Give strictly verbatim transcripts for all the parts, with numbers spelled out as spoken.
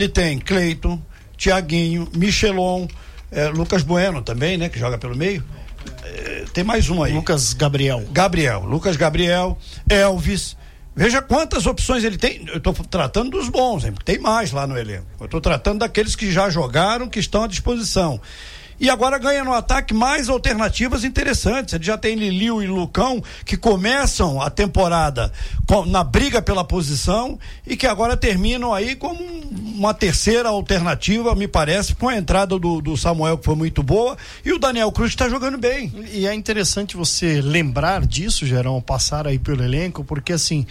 Ele tem Cleiton, Thiaguinho, Michelon, é, Lucas Bueno também, né? Que joga pelo meio. É, tem mais um aí. Lucas Gabriel. Gabriel, Lucas Gabriel, Elvis. Veja quantas opções ele tem. Eu estou tratando dos bons, hein? Tem mais lá no elenco. Eu estou tratando daqueles que já jogaram, que estão à disposição. E agora ganha no ataque mais alternativas interessantes. Ele já tem Liliu e Lucão, que começam a temporada com, na briga pela posição e que agora terminam aí como uma terceira alternativa, me parece, com a entrada do, do Samuel, que foi muito boa, e o Daniel Cruz, que está jogando bem. E é interessante você lembrar disso, Gerão, passar aí pelo elenco, porque assim,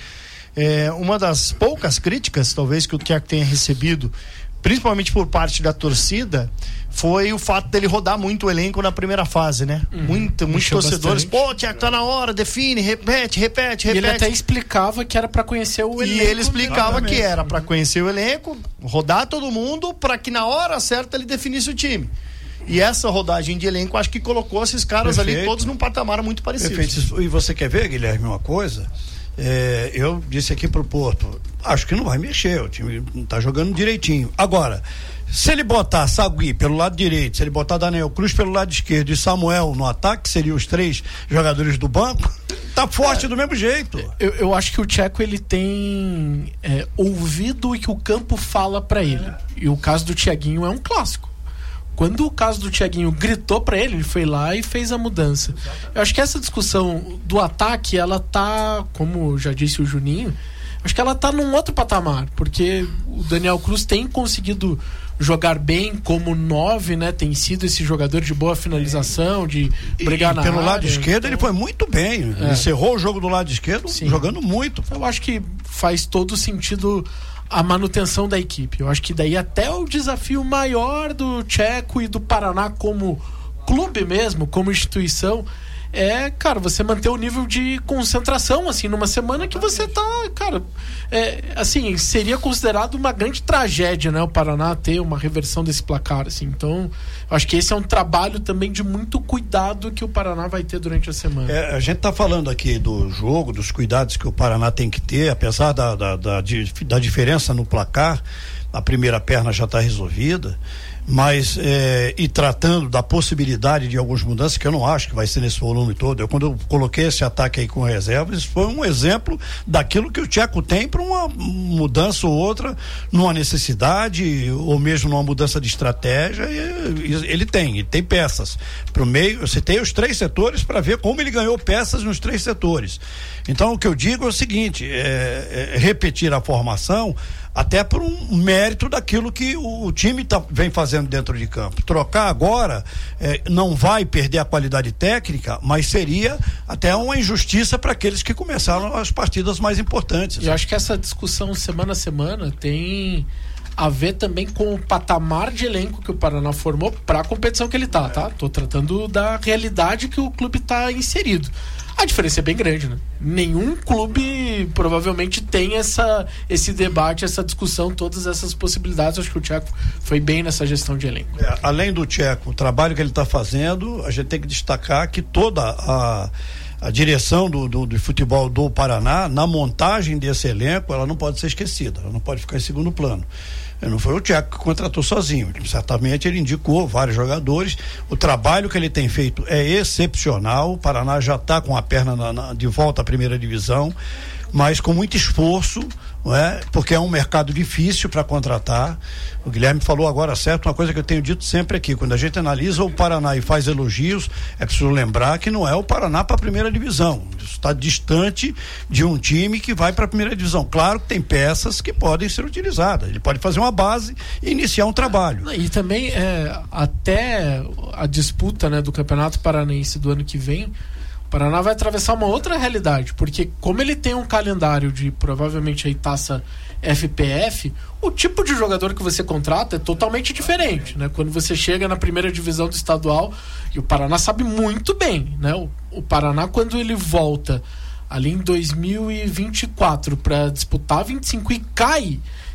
é, uma das poucas críticas, talvez, que o Thiago tenha recebido, principalmente por parte da torcida, foi o fato dele rodar muito o elenco na primeira fase, né? Uhum. Muito, muitos torcedores, bastante. Pô, Thiago, tá na hora, define, repete, repete, repete. E ele até explicava que era pra conhecer o elenco. E ele explicava exatamente. Que era pra conhecer o elenco, rodar todo mundo, pra que na hora certa ele definisse o time. E essa rodagem de elenco, acho que colocou esses caras Perfeito. Ali todos num patamar muito parecido. Perfeito. E você quer ver, Guilherme, uma coisa? É, eu disse aqui pro Porto, acho que não vai mexer, o time tá jogando direitinho. Agora, se ele botar Sagui pelo lado direito, se ele botar Daniel Cruz pelo lado esquerdo e Samuel no ataque, que seriam os três jogadores do banco, tá forte é, do mesmo jeito. Eu, eu acho que o Tcheco, ele tem é, ouvido o que o campo fala pra ele. É. E o caso do Thiaguinho é um clássico. Quando o caso do Thiaguinho gritou pra ele, ele foi lá e fez a mudança. Eu acho que essa discussão do ataque, ela tá, como já disse o Juninho, acho que ela tá num outro patamar, porque o Daniel Cruz tem conseguido jogar bem como nove, né? Tem sido esse jogador de boa finalização, de brigar e, na pelo área. lado esquerdo, então... ele foi muito bem. É. Encerrou o jogo do lado esquerdo, Sim. jogando muito. Eu acho que faz todo sentido a manutenção da equipe. Eu acho que daí até o desafio maior do Tcheco e do Paraná como clube mesmo, como instituição, é, cara, você manter o nível de concentração, assim, numa semana que você tá, cara, é, assim, seria considerado uma grande tragédia, né, o Paraná ter uma reversão desse placar, assim. Então, eu acho que esse é um trabalho também de muito cuidado que o Paraná vai ter durante a semana. É, a gente tá falando aqui do jogo, dos cuidados que o Paraná tem que ter, apesar da, da, da, da diferença no placar, a primeira perna já está resolvida, mas é, e tratando da possibilidade de algumas mudanças, que eu não acho que vai ser nesse volume todo. Eu, quando eu coloquei esse ataque aí com reservas, foi um exemplo daquilo que o Tcheco tem para uma mudança ou outra, numa necessidade, ou mesmo numa mudança de estratégia. E, e, ele tem, ele tem peças para o meio. Eu citei os três setores para ver como ele ganhou peças nos três setores. Então, o que eu digo é o seguinte: é, é repetir a formação, até por um mérito daquilo que o, o time tá, vem fazendo dentro de campo. Trocar agora eh, não vai perder a qualidade técnica, mas seria até uma injustiça para aqueles que começaram as partidas mais importantes. Eu acho que essa discussão semana a semana tem a ver também com o patamar de elenco que o Paraná formou para a competição que ele tá, é. tá? Tô tratando da realidade que o clube tá inserido. A diferença é bem grande, né? Nenhum clube provavelmente tem essa, esse debate, essa discussão, todas essas possibilidades. Acho que o Tcheco foi bem nessa gestão de elenco. É, além do Tcheco, o trabalho que ele está fazendo, a gente tem que destacar que toda a, a direção do, do, do futebol do Paraná, na montagem desse elenco, ela não pode ser esquecida, ela não pode ficar em segundo plano. Não foi o Tcheco que contratou sozinho, certamente ele indicou vários jogadores. O trabalho que ele tem feito é excepcional. O Paraná já está com a perna na, na, de volta à primeira divisão, mas com muito esforço, não é? Porque é um mercado difícil para contratar. O Guilherme falou agora certo, uma coisa que eu tenho dito sempre aqui: quando a gente analisa o Paraná e faz elogios, é preciso lembrar que não é o Paraná para a primeira divisão. Isso está distante de um time que vai para a primeira divisão. Claro que tem peças que podem ser utilizadas, ele pode fazer uma base e iniciar um trabalho. E também é, até a disputa, né, do Campeonato Paranaense do ano que vem, o Paraná vai atravessar uma outra realidade, porque como ele tem um calendário de provavelmente aí taça F P F, o tipo de jogador que você contrata é totalmente diferente, né? Quando você chega na primeira divisão do estadual, e o Paraná sabe muito bem, né? O, o Paraná, quando ele volta ali em dois mil e vinte e quatro para disputar vinte e cinco e cai,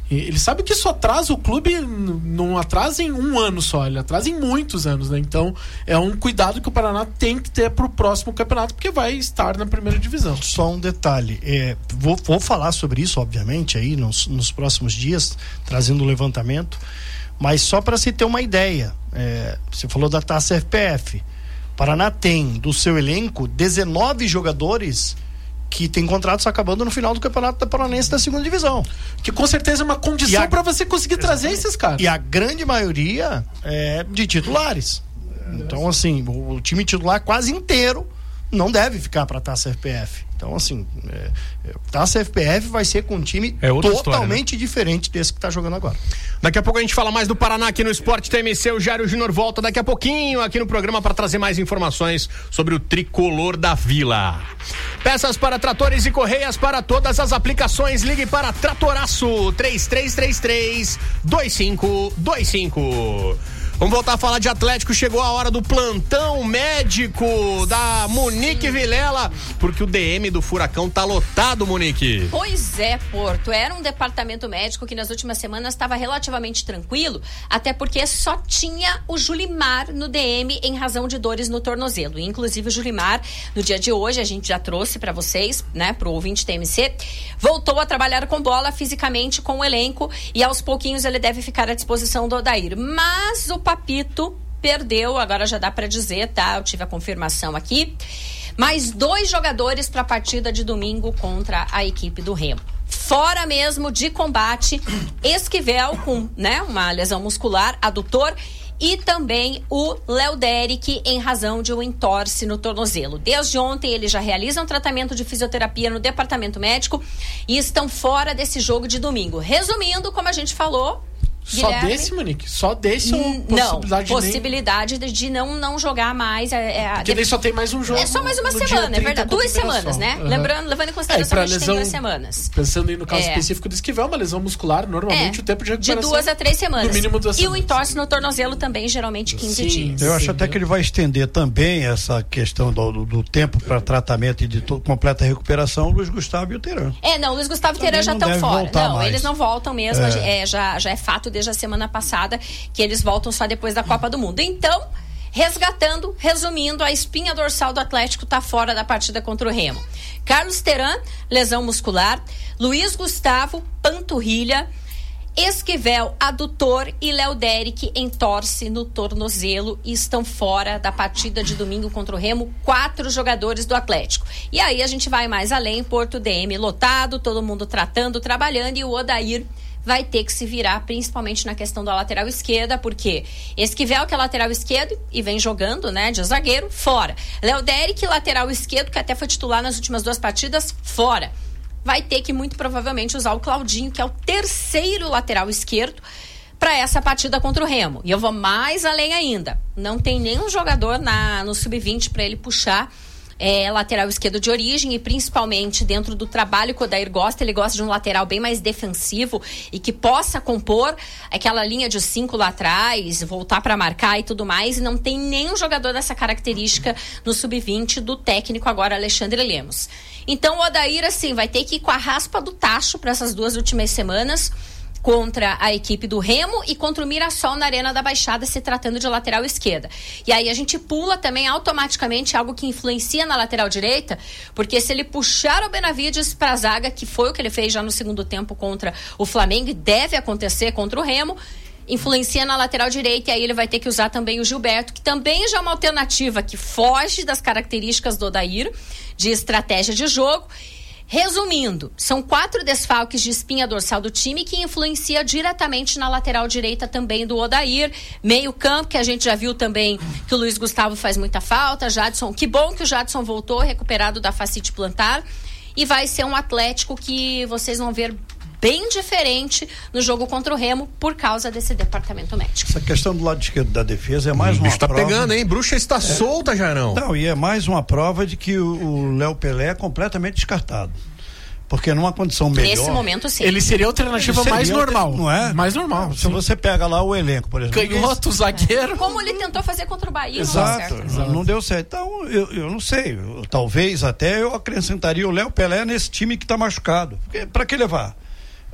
E ele sabe que isso atrasa o clube, não atrasa em um ano só, ele atrasa em muitos anos, né? Então é um cuidado que o Paraná tem que ter pro próximo campeonato, porque vai estar na primeira divisão. Só um detalhe, é, vou, vou falar sobre isso, obviamente, aí nos, nos próximos dias, trazendo o levantamento, mas só para se ter uma ideia, é, você falou da Taça F P F, o Paraná tem do seu elenco dezenove jogadores que tem contratos acabando no final do Campeonato da Paranense da segunda divisão. Que com certeza é uma condição a... para você conseguir trazer Exatamente. esses caras. E a grande maioria é de titulares. Então, assim, o, o time titular quase inteiro não deve ficar para a Taça F P F. Então, assim, é, é, Taça F P F vai ser com um time é totalmente história, né? diferente desse que está jogando agora. Daqui a pouco a gente fala mais do Paraná aqui no Esporte T M C. O Jairo Júnior volta daqui a pouquinho aqui no programa para trazer mais informações sobre o tricolor da Vila. Peças para tratores e correias para todas as aplicações. Ligue para Tratoraço três três três três, dois cinco dois cinco. Vamos voltar a falar de Atlético. Chegou a hora do plantão médico da Monique Vilela, porque o D M do Furacão tá lotado, Monique. Pois é, Porto. Era um departamento médico que nas últimas semanas estava relativamente tranquilo, até porque só tinha o Julimar no D M em razão de dores no tornozelo. Inclusive o Julimar, no dia de hoje, a gente já trouxe para vocês, né, pro ouvinte T M C, voltou a trabalhar com bola fisicamente com o elenco e aos pouquinhos ele deve ficar à disposição do Odair. Mas o Papito perdeu, agora já dá para dizer, tá? Eu tive a confirmação aqui. Mais dois jogadores para a partida de domingo contra a equipe do Remo. Fora mesmo de combate, Esquivel com, né, uma lesão muscular, adutor, e também o Léo Derek em razão de um entorse no tornozelo. Desde ontem eles já realizam tratamento de fisioterapia no departamento médico e estão fora desse jogo de domingo. Resumindo, como a gente falou, Só Guilherme, desse, Monique? Só desse ou não, possibilidade, possibilidade de, de não, não jogar mais. É, é, Porque daí só tem mais um jogo. É só mais uma no dia semana, é trinta verdade. com Duas recuperação. semanas, né? Uhum. Lembrando, levando em É, consideração pra que a gente lesão, tem duas semanas. Pensando aí no caso É. específico do Esquivel, uma lesão muscular, normalmente É, o tempo de de recuperação duas a três semanas. no mínimo duas e semanas. o entorse no tornozelo também, geralmente quinze Sim. dias. Eu acho Sim, até né? que ele vai estender também essa questão do, do, do tempo para tratamento e de to- completa recuperação, o Luiz Gustavo e o Teran. É, não, o Luiz Gustavo e Também Teran já não estão deve fora. voltar Não, mais. eles não voltam mesmo. É. É, já, já é fato desde a semana passada que eles voltam só depois da Copa do Mundo. Então, resgatando, resumindo, a espinha dorsal do Atlético está fora da partida contra o Remo. Carlos Teran, lesão muscular. Luiz Gustavo, panturrilha. Esquivel, adutor, e Léo Derek entorse no tornozelo e estão fora da partida de domingo contra o Remo, quatro jogadores do Atlético. E aí a gente vai mais além, Porto D M lotado, todo mundo tratando, trabalhando, e o Odair vai ter que se virar, principalmente na questão da lateral esquerda, porque Esquivel, que é lateral esquerdo e vem jogando, né, de zagueiro, fora. Léo Derek, lateral esquerdo, que até foi titular nas últimas duas partidas, fora. Vai ter que muito provavelmente usar o Claudinho, que é o terceiro lateral esquerdo, para essa partida contra o Remo. E eu vou mais além ainda. Não tem nenhum jogador na, no sub vinte para ele puxar é, lateral esquerdo de origem, e principalmente dentro do trabalho que o Odair gosta. Ele gosta de um lateral bem mais defensivo e que possa compor aquela linha de cinco lá atrás, voltar para marcar e tudo mais. E não tem nenhum jogador dessa característica no sub vinte do técnico agora Alexandre Lemos. Então o Odair, assim, vai ter que ir com a raspa do tacho para essas duas últimas semanas contra a equipe do Remo e contra o Mirassol na Arena da Baixada, se tratando de lateral esquerda. E aí a gente pula também automaticamente algo que influencia na lateral direita, porque se ele puxar o Benavides para a zaga, que foi o que ele fez já no segundo tempo contra o Flamengo, e deve acontecer contra o Remo, influencia na lateral direita, e aí ele vai ter que usar também o Gilberto, que também já é uma alternativa que foge das características do Odair, de estratégia de jogo. Resumindo, são quatro desfalques de espinha dorsal do time que influencia diretamente na lateral direita também do Odair. Meio campo, que a gente já viu também que o Luiz Gustavo faz muita falta. Jadson, que bom que o Jadson voltou, recuperado da fascite plantar. E vai ser um Atlético que vocês vão ver bem diferente no jogo contra o Remo por causa desse departamento médico. Essa questão do lado esquerdo da defesa é mais o uma bicho tá prova... pegando, hein? Bruxa está é. solta, Jarão. Não, e é mais uma prova de que o Léo Pelé é completamente descartado. Porque numa condição melhor... Nesse momento, sim. Ele seria a alternativa Seria mais normal. Não é? Mais normal. Se você pega lá o elenco, por exemplo... Canhoto, zagueiro... Como ele tentou fazer contra o Bahia, Exato, não deu certo. não, não deu certo. Então, eu, eu não sei. Eu, talvez até eu acrescentaria o Léo Pelé nesse time que está machucado. Para que levar?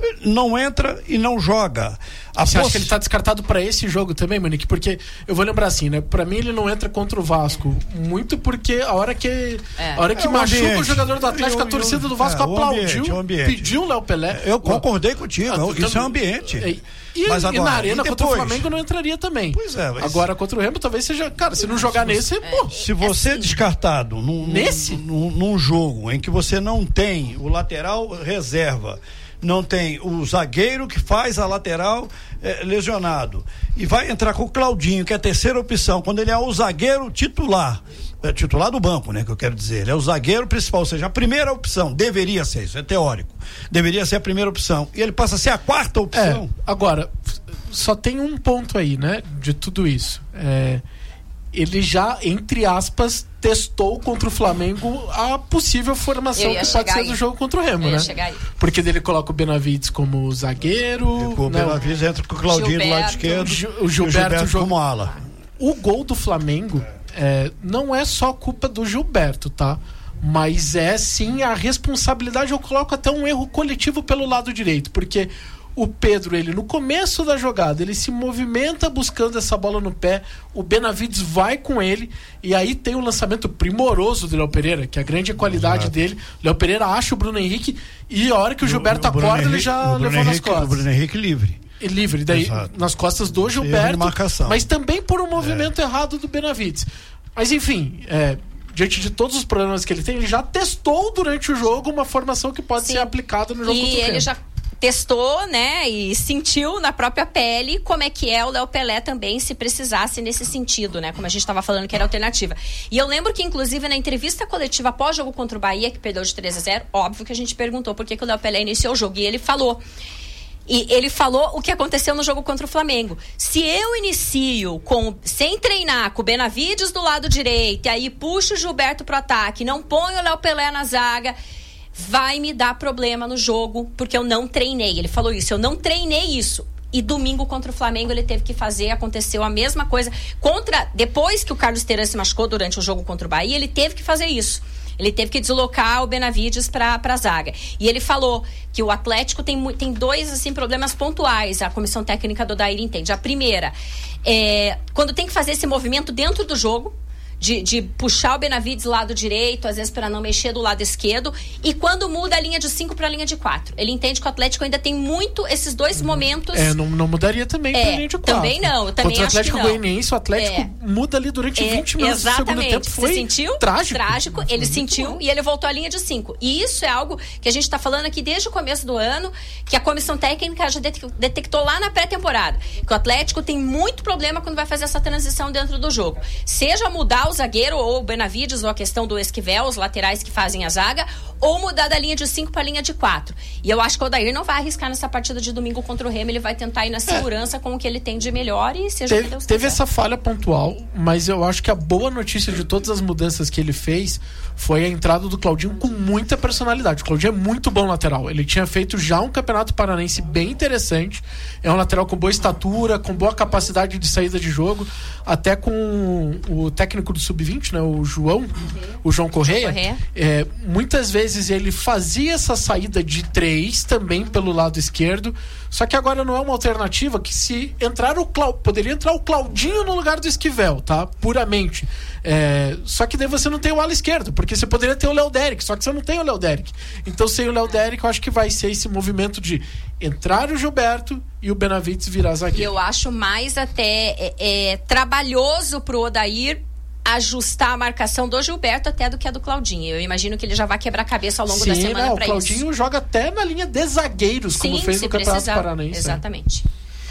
não entra e não joga. A Você poss... acha que ele tá descartado para esse jogo também, Monique? Porque eu vou lembrar assim, né? Pra mim ele não entra contra o Vasco. Muito porque a hora que, é. a hora que é machuca ambiente. o jogador do Atlético, eu, a torcida eu, do Vasco é, aplaudiu, o ambiente, o pediu o Léo Pelé. Eu concordei contigo, Ah, isso é um ambiente. E, e, mas agora, e na arena e contra o Flamengo não entraria também. Pois é. Mas... Agora contra o Remo talvez seja... Cara, se não jogar se nesse... Você, pô, se você é assim, descartado num, nesse? Num, num jogo em que você não tem o lateral reserva, não tem o zagueiro que faz a lateral é, lesionado, e vai entrar com o Claudinho, que é a terceira opção, quando ele é o zagueiro titular, é, titular do banco, né, que eu quero dizer, ele é o zagueiro principal, ou seja, a primeira opção, deveria ser isso, é teórico, deveria ser a primeira opção, e ele passa a ser a quarta opção. É, agora, só tem um ponto aí, né, de tudo isso, é... ele já, entre aspas, testou contra o Flamengo a possível formação que pode ser aí. Do jogo contra o Remo, né? Porque ele coloca o Benavides como zagueiro. O Benavides entra com o Claudinho Gilberto, do lado esquerdo. O Gilberto, o Gilberto joga como ala. O gol do Flamengo é, não é só culpa do Gilberto, tá? Mas é sim a responsabilidade. Eu coloco até um erro coletivo pelo lado direito, porque o Pedro, ele no começo da jogada, ele se movimenta buscando essa bola no pé, o Benavides vai com ele, e aí tem o lançamento primoroso do Léo Pereira, que é a grande qualidade Exato. Dele. Léo Pereira acha o Bruno Henrique, e a hora que o Gilberto o, o acorda, Henrique, ele já levou Henrique, nas costas. O Bruno Henrique livre. E livre, daí Exato. Nas costas do Gilberto, mas também por um movimento é. errado do Benavides. Mas enfim, é... diante de todos os problemas que ele tem, ele já testou durante o jogo uma formação que pode Sim. ser aplicada no jogo e contra o ele já testou, né, e sentiu na própria pele como é que é o Léo Pelé também, se precisasse nesse sentido, né, como a gente estava falando que era alternativa. E eu lembro que, inclusive, na entrevista coletiva após jogo contra o Bahia, que perdeu de três a zero, óbvio que a gente perguntou por que, que o Léo Pelé iniciou o jogo, e ele falou... E ele falou o que aconteceu no jogo contra o Flamengo. Se eu inicio com, sem treinar, com o Benavides do lado direito, e aí puxo o Gilberto pro ataque, não ponho o Léo Pelé na zaga, vai me dar problema no jogo, porque eu não treinei. Ele falou isso, eu não treinei isso. E domingo contra o Flamengo ele teve que fazer, aconteceu a mesma coisa. Contra, depois que o Carlos Teran se machucou durante o jogo contra o Bahia, ele teve que fazer isso. Ele teve que deslocar o Benavides para a zaga. E ele falou que o Atlético tem, tem dois assim, problemas pontuais. A comissão técnica do Odair entende. A primeira, é, quando tem que fazer esse movimento dentro do jogo, De, de puxar o Benavides lado direito, às vezes para não mexer do lado esquerdo, e quando muda a linha de cinco para a linha de quatro. Ele entende que o Atlético ainda tem muito esses dois momentos. É, não, não mudaria também é, para a linha de quatro. Também não, eu também Contra acho o Atlético que não. Goianiense, o Atlético é. muda ali durante é, vinte minutos do segundo tempo. Foi Você sentiu? Trágico. Trágico. Ele sentiu bom. E ele voltou à linha de cinco. E isso é algo que a gente está falando aqui desde o começo do ano, que a comissão técnica já detectou lá na pré-temporada. Que o Atlético tem muito problema quando vai fazer essa transição dentro do jogo. Seja mudar o zagueiro ou o Benavides, ou a questão do Esquivel, os laterais que fazem a zaga, ou mudar da linha de cinco para a linha de quatro. E eu acho que o Odair não vai arriscar nessa partida de domingo contra o Remo, ele vai tentar ir na segurança é. com o que ele tem de melhor e seja teve, o que Deus Teve quiser. essa falha pontual, mas eu acho que a boa notícia de todas as mudanças que ele fez foi a entrada do Claudinho com muita personalidade. O Claudinho é muito bom lateral. Ele tinha feito já um campeonato paranaense bem interessante. É um lateral com boa estatura, com boa capacidade de saída de jogo, até com o técnico do sub vinte, né, o João, uhum. o João Correia. Correia. É, muitas vezes ele fazia essa saída de três também pelo lado esquerdo, só que agora não é uma alternativa que se entrar o Clau... poderia entrar o Claudinho no lugar do Esquivel, tá? Puramente. É... Só que daí você não tem o ala esquerdo, porque você poderia ter o Léo Déric, só que você não tem o Léo Déric. Então sem o Léo Déric eu acho que vai ser esse movimento de entrar o Gilberto e o Benavides virar zagueiro. Eu acho mais até é, é, trabalhoso pro Odair ajustar a marcação do Gilberto até do que a do Claudinho. Eu imagino que ele já vai quebrar a cabeça ao longo Sim, da semana não, para isso. O Claudinho joga até na linha de zagueiros, Sim, como fez no Campeonato precisar. Paranaense. Exatamente.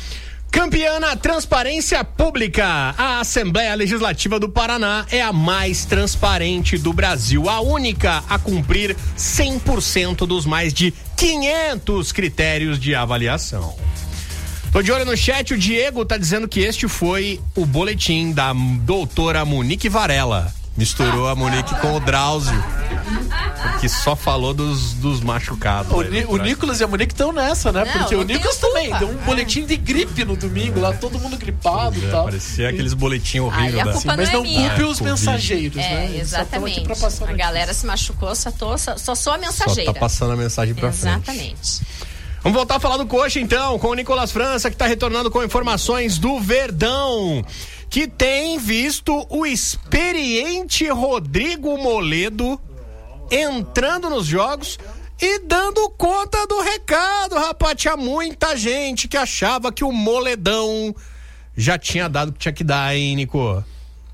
Campeã na transparência pública. A Assembleia Legislativa do Paraná é a mais transparente do Brasil, a única a cumprir cem por cento dos mais de quinhentos critérios de avaliação. Tô de olho no chat, o Diego tá dizendo que este foi o boletim da doutora Monique Varela. Misturou a Monique com o Drauzio, que só falou dos, dos machucados. O, aí, o Nicolas e a Monique estão nessa, né? Não, porque não o Nicolas também deu um boletim de gripe no domingo, lá todo mundo gripado e é, tal. Parecia aqueles boletim horríveis. Da... Sim, mas não não é culpe é, os mensageiros, é, né? Exatamente. Aqui pra passar a galera se machucou, só, tô, só, só sou a mensageira. Só tá passando a mensagem pra Exatamente. frente. Vamos voltar a falar do Coxa então, com o Nicolas França, que está retornando com informações do Verdão, que tem visto o experiente Rodrigo Moledo entrando nos jogos e dando conta do recado, rapaz. Tinha muita gente que achava que o Moledão já tinha dado o que tinha que dar, hein, Nico?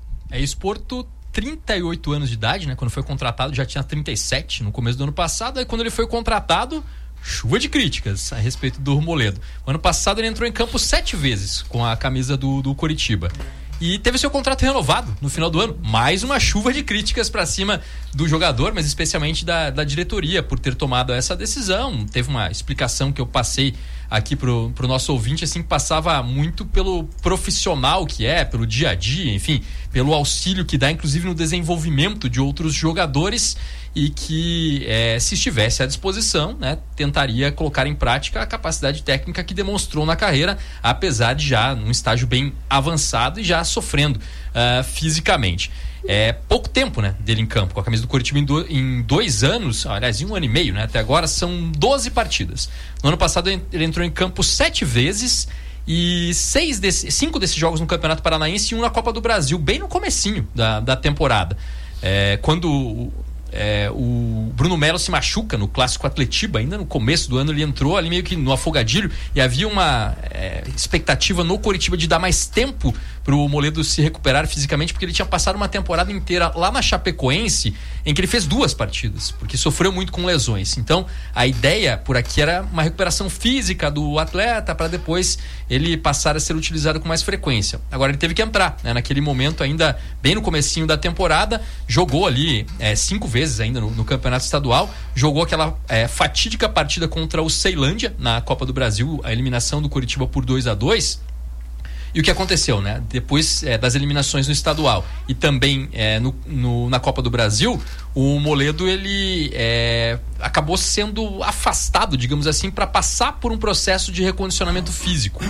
É ex-Porto, trinta e oito anos de idade, né? Quando foi contratado já tinha trinta e sete no começo do ano passado. Aí quando ele foi contratado, chuva de críticas a respeito do Moledo. O ano passado ele entrou em campo sete vezes com a camisa do, do Coritiba. E teve seu contrato renovado no final do ano. Mais uma chuva de críticas para cima do jogador, mas especialmente da, da diretoria por ter tomado essa decisão. Teve uma explicação que eu passei aqui pro, pro nosso ouvinte, assim, que passava muito pelo profissional que é, pelo dia a dia, enfim, pelo auxílio que dá, inclusive no desenvolvimento de outros jogadores, e que é, se estivesse à disposição, né, tentaria colocar em prática a capacidade técnica que demonstrou na carreira, apesar de já num estágio bem avançado e já sofrendo uh, fisicamente. É pouco tempo, né, dele em campo com a camisa do Coritiba em, do, em dois anos, aliás, em um ano e meio, né, até agora são doze partidas. No ano passado ele entrou em campo sete vezes e seis desse, cinco desses jogos no Campeonato Paranaense e um na Copa do Brasil, bem no comecinho da, da temporada. É, quando É, o Bruno Melo se machuca no Clássico Atletiba, ainda no começo do ano ele entrou ali meio que no afogadilho, e havia uma é, expectativa no Coritiba de dar mais tempo pro Moledo se recuperar fisicamente, porque ele tinha passado uma temporada inteira lá na Chapecoense, em que ele fez duas partidas, porque sofreu muito com lesões. Então a ideia por aqui era uma recuperação física do atleta para depois ele passar a ser utilizado com mais frequência. Agora ele teve que entrar, né, naquele momento ainda bem no comecinho da temporada, jogou ali é, cinco vezes ainda no, no campeonato estadual, jogou aquela é, fatídica partida contra o Ceilândia na Copa do Brasil, a eliminação do Coritiba por dois a dois. E o que aconteceu, né? Depois é, das eliminações no estadual e também é, no, no, na Copa do Brasil, o Moledo ele é, acabou sendo afastado, digamos assim, para passar por um processo de recondicionamento físico.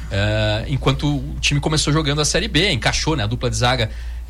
É, enquanto o time começou jogando a Série B, encaixou, né, a dupla de zaga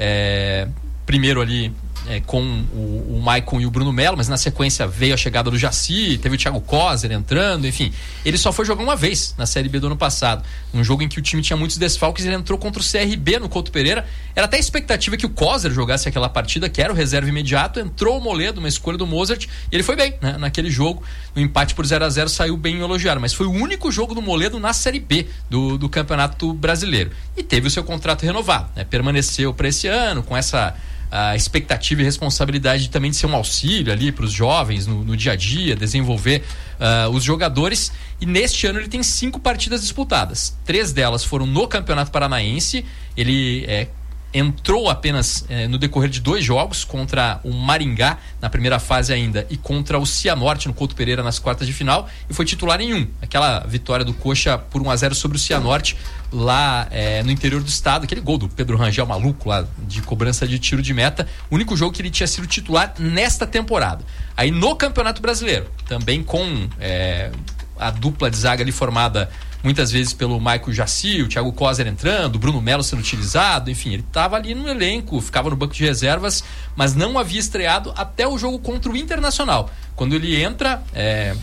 é, primeiro ali É, com o, o Maicon e o Bruno Melo, mas na sequência veio a chegada do Jaci, teve o Thiago Coser entrando, enfim. Ele só foi jogar uma vez na Série B do ano passado, um jogo em que o time tinha muitos desfalques. Ele entrou contra o C R B no Couto Pereira. Era até a expectativa que o Coser jogasse aquela partida, que era o reserva imediato. Entrou o Moledo, uma escolha do Mozart, e ele foi bem, né, naquele jogo. No empate por zero a zero saiu bem elogiado, mas foi o único jogo do Moledo na Série B do, do Campeonato Brasileiro. E teve o seu contrato renovado, né? Permaneceu para esse ano com essa a expectativa e responsabilidade também de ser um auxílio ali para os jovens no, no dia a dia, desenvolver uh, os jogadores. E neste ano ele tem cinco partidas disputadas. Três delas foram no Campeonato Paranaense. Ele é, entrou apenas é, no decorrer de dois jogos, contra o Maringá na primeira fase ainda e contra o Cianorte no Couto Pereira nas quartas de final, e foi titular em um. Aquela vitória do Coxa por um a zero sobre o Cianorte lá é, no interior do estado, aquele gol do Pedro Rangel maluco lá de cobrança de tiro de meta, o único jogo que ele tinha sido titular nesta temporada. Aí no Campeonato Brasileiro, também com é, a dupla de zaga ali formada muitas vezes pelo Maico Jaci, o Thiago Coser entrando, o Bruno Melo sendo utilizado, enfim, ele estava ali no elenco, ficava no banco de reservas, mas não havia estreado até o jogo contra o Internacional, quando ele entra é,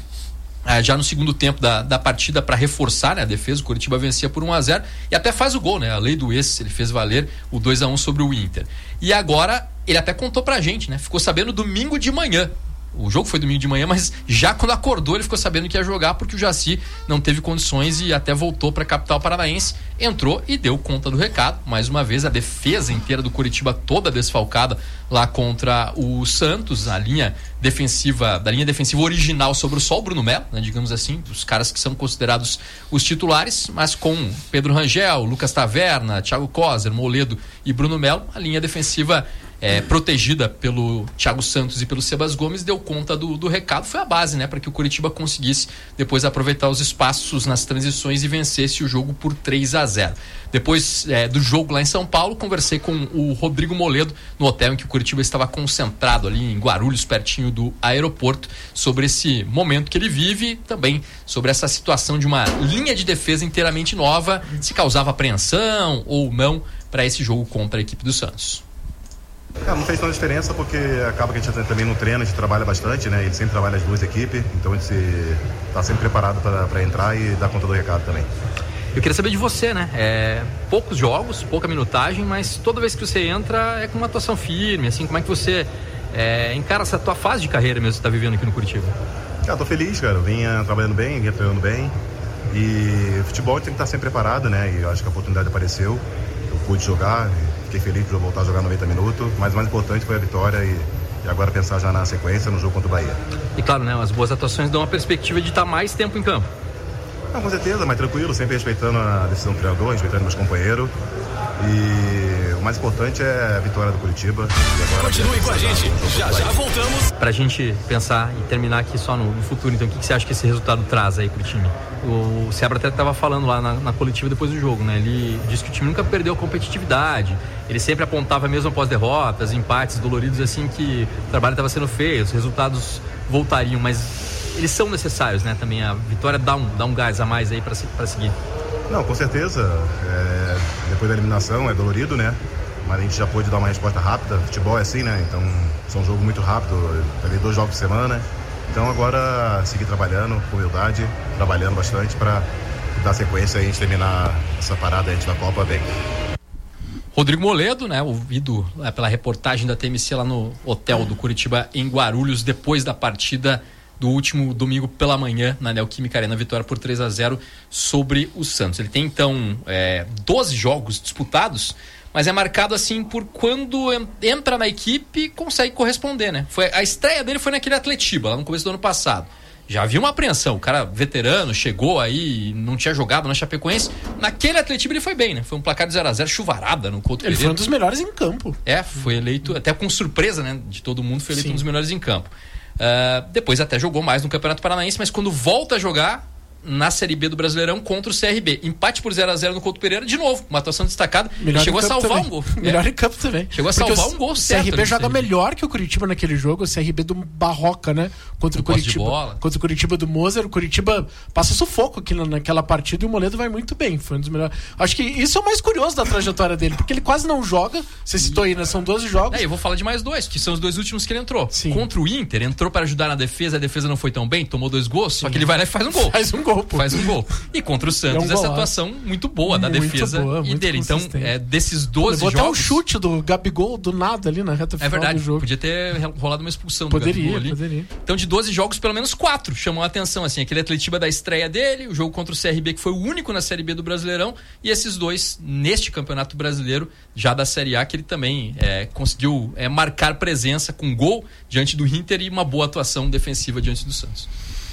já no segundo tempo da, da partida para reforçar, né, a defesa. O Coritiba vencia por um a zero e até faz o gol, né, a lei do ex, ele fez valer o dois a um sobre o Inter. E agora ele até contou pra gente, né, ficou sabendo domingo de manhã. O jogo foi domingo de manhã, mas já quando acordou ele ficou sabendo que ia jogar, porque o Jaci não teve condições e até voltou para a capital paranaense, entrou e deu conta do recado. Mais uma vez a defesa inteira do Coritiba toda desfalcada lá contra o Santos, a linha defensiva, da linha defensiva original sobre o sol, Bruno Melo, né, digamos assim, os caras que são considerados os titulares, mas com Pedro Rangel, Lucas Taverna, Thiago Coser, Moledo e Bruno Melo, a linha defensiva É, protegida pelo Thiago Santos e pelo Sebas Gomes, deu conta do, do recado. Foi a base, né, para que o Coritiba conseguisse depois aproveitar os espaços nas transições e vencesse o jogo por três a zero. Depois é, do jogo lá em São Paulo, conversei com o Rodrigo Moledo no hotel em que o Coritiba estava concentrado ali em Guarulhos, pertinho do aeroporto, sobre esse momento que ele vive, também sobre essa situação de uma linha de defesa inteiramente nova, se causava apreensão ou não para esse jogo contra a equipe do Santos. É, não fez tanta diferença porque acaba que a gente também não treina, a gente trabalha bastante, né? Ele sempre trabalha as duas equipes, então a gente está sempre preparado para entrar e dar conta do recado também. Eu queria saber de você, né? É, poucos jogos, pouca minutagem, mas toda vez que você entra é com uma atuação firme, assim, como é que você é, encara essa tua fase de carreira mesmo que você está vivendo aqui no Curitiba? Cara, tô feliz, cara. Eu vinha trabalhando bem, vinha treinando bem. E futebol tem que estar sempre preparado, né? E eu acho que a oportunidade apareceu. Eu pude jogar, fiquei feliz por voltar a jogar noventa minutos. Mas o mais importante foi a vitória e, e agora pensar já na sequência, no jogo contra o Bahia. E claro, né? As boas atuações dão uma perspectiva de estar mais tempo em campo. Não, com certeza, mas tranquilo, sempre respeitando a decisão do treinador, respeitando meus companheiros. E o mais importante é a vitória do Curitiba. Continue com a gente, já já voltamos. Pra gente pensar e terminar aqui só no, no futuro, então, o que, que você acha que esse resultado traz aí pro time? O, o Seabra até estava falando lá na, na coletiva depois do jogo, né? Ele disse que o time nunca perdeu a competitividade, ele sempre apontava mesmo após derrotas, empates doloridos, assim, que o trabalho estava sendo feio, os resultados voltariam, mas eles são necessários, né? Também a vitória dá um, dá um gás a mais aí para seguir. Não, com certeza. É, depois da eliminação é dolorido, né? Mas a gente já pôde dar uma resposta rápida. Futebol é assim, né? Então, são um jogo muito rápido. Eu dois jogos por semana. Então, agora, seguir trabalhando com humildade, trabalhando bastante para dar sequência e a gente terminar essa parada antes da Copa bem. Rodrigo Moledo, né? Ouvido é, pela reportagem da T M C lá no hotel do Curitiba, em Guarulhos, depois da partida do último domingo pela manhã na Neoquímica Arena, vitória por três a zero sobre o Santos. Ele tem então é, doze jogos disputados, mas é marcado assim por quando entra na equipe consegue corresponder, né? Foi, a estreia dele foi naquele Atletiba, lá no começo do ano passado. Já havia uma apreensão, o cara veterano, chegou aí, não tinha jogado na Chapecoense. Naquele Atletiba ele foi bem, né? Foi um placar de zero a zero, chuvarada no Couto Ele Pereira. foi um dos melhores em campo. É, foi eleito, até com surpresa, né? De todo mundo, foi eleito Sim. um dos melhores em campo. Uh, depois até jogou mais no Campeonato Paranaense, mas quando volta a jogar na Série B do Brasileirão contra o C R B, empate por zero a zero no Couto Pereira, de novo, uma atuação destacada. Melhor chegou a salvar também. um gol. Melhor é. em campo também. Chegou a Porque salvar um gol o certo. C R B joga C R B. melhor que o Curitiba naquele jogo, o C R B do Barroca, né? Contra o Curitiba. Contra o Curitiba do Moser, o Curitiba passa sufoco aqui na, naquela partida e o Moledo vai muito bem, foi um dos melhores. Acho que isso é o mais curioso da trajetória dele, porque ele quase não joga, você citou aí, né? São doze jogos. É, eu vou falar de mais dois, que são os dois últimos que ele entrou. Sim. Contra o Inter, entrou para ajudar na defesa, a defesa não foi tão bem, tomou dois gols, Sim. só que ele vai lá e faz um gol. Faz um gol, pô. Faz um gol. E contra o Santos, é um essa atuação muito boa da muito defesa boa, e dele. Então, é, desses doze jogos... jogos... Até um chute do Gabigol do nada ali na reta final é verdade, do jogo. Podia ter rolado uma expulsão poderia, do Gabigol ali. Poderia. Então, de doze jogos, pelo menos quatro chamam a atenção. Assim, aquele Atletiba da estreia dele, o jogo contra o C R B, que foi o único na Série B do Brasileirão, e esses dois neste Campeonato Brasileiro, já da Série A, que ele também é, conseguiu é, marcar presença com gol diante do Inter e uma boa atuação defensiva diante do Santos.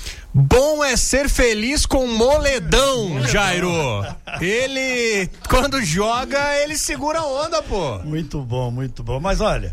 Bom é ser feliz com Moledão, Jairo. Ele, quando joga, ele segura a onda, pô. Muito bom, muito bom. Mas olha,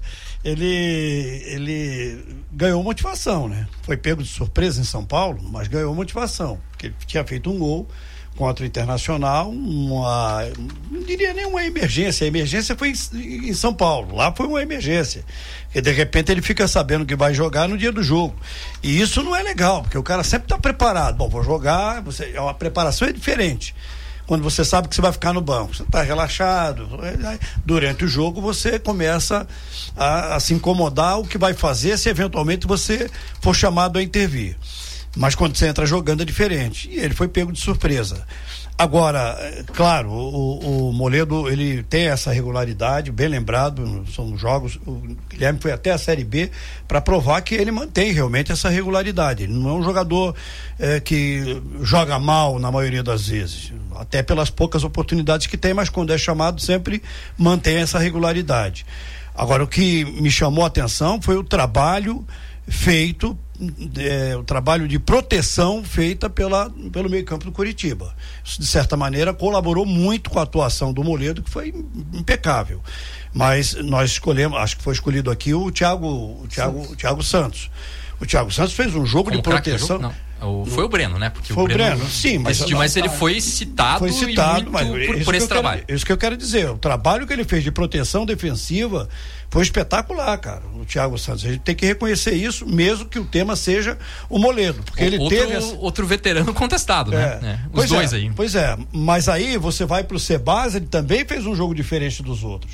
ele, ele ganhou motivação, né? Foi pego de surpresa em São Paulo, mas ganhou motivação, porque ele tinha feito um gol contra o Internacional, uma, não diria nem uma emergência, a emergência foi em, em São Paulo, lá foi uma emergência, e de repente ele fica sabendo que vai jogar no dia do jogo, e isso não é legal, porque o cara sempre está preparado, bom, vou jogar, você, a preparação é diferente, quando você sabe que você vai ficar no banco, você está relaxado, durante o jogo você começa a, a se incomodar o que vai fazer se eventualmente você for chamado a intervir. Mas quando você entra jogando é diferente. E ele foi pego de surpresa. Agora, claro, o, o Moledo, ele tem essa regularidade, bem lembrado, são jogos, o Guilherme foi até a Série B para provar que ele mantém realmente essa regularidade. Ele não é um jogador é, que joga mal na maioria das vezes, até pelas poucas oportunidades que tem, mas quando é chamado sempre mantém essa regularidade. Agora, o que me chamou a atenção foi o trabalho feito, é, o trabalho de proteção feita pela, pelo meio campo do Curitiba. Isso, de certa maneira, colaborou muito com a atuação do Moledo, que foi impecável. Mas nós escolhemos, acho que foi escolhido aqui o Thiago, o Thiago, o Thiago Santos. O Thiago Santos fez um jogo Como de proteção. Jogo? Não. Foi o Breno, né? Porque foi o Breno, Breno, sim, mas, decidiu, mas ele foi citado, foi citado e mas muito por, por esse quero, trabalho. Isso que eu quero dizer, o trabalho que ele fez de proteção defensiva foi espetacular, cara, o Thiago Santos. A gente tem que reconhecer isso, mesmo que o tema seja o Moledo, porque o, ele outro, teve essa... outro veterano contestado, é. né? É. Os pois dois é, aí. Pois é, mas aí você vai pro Sebas, ele também fez um jogo diferente dos outros.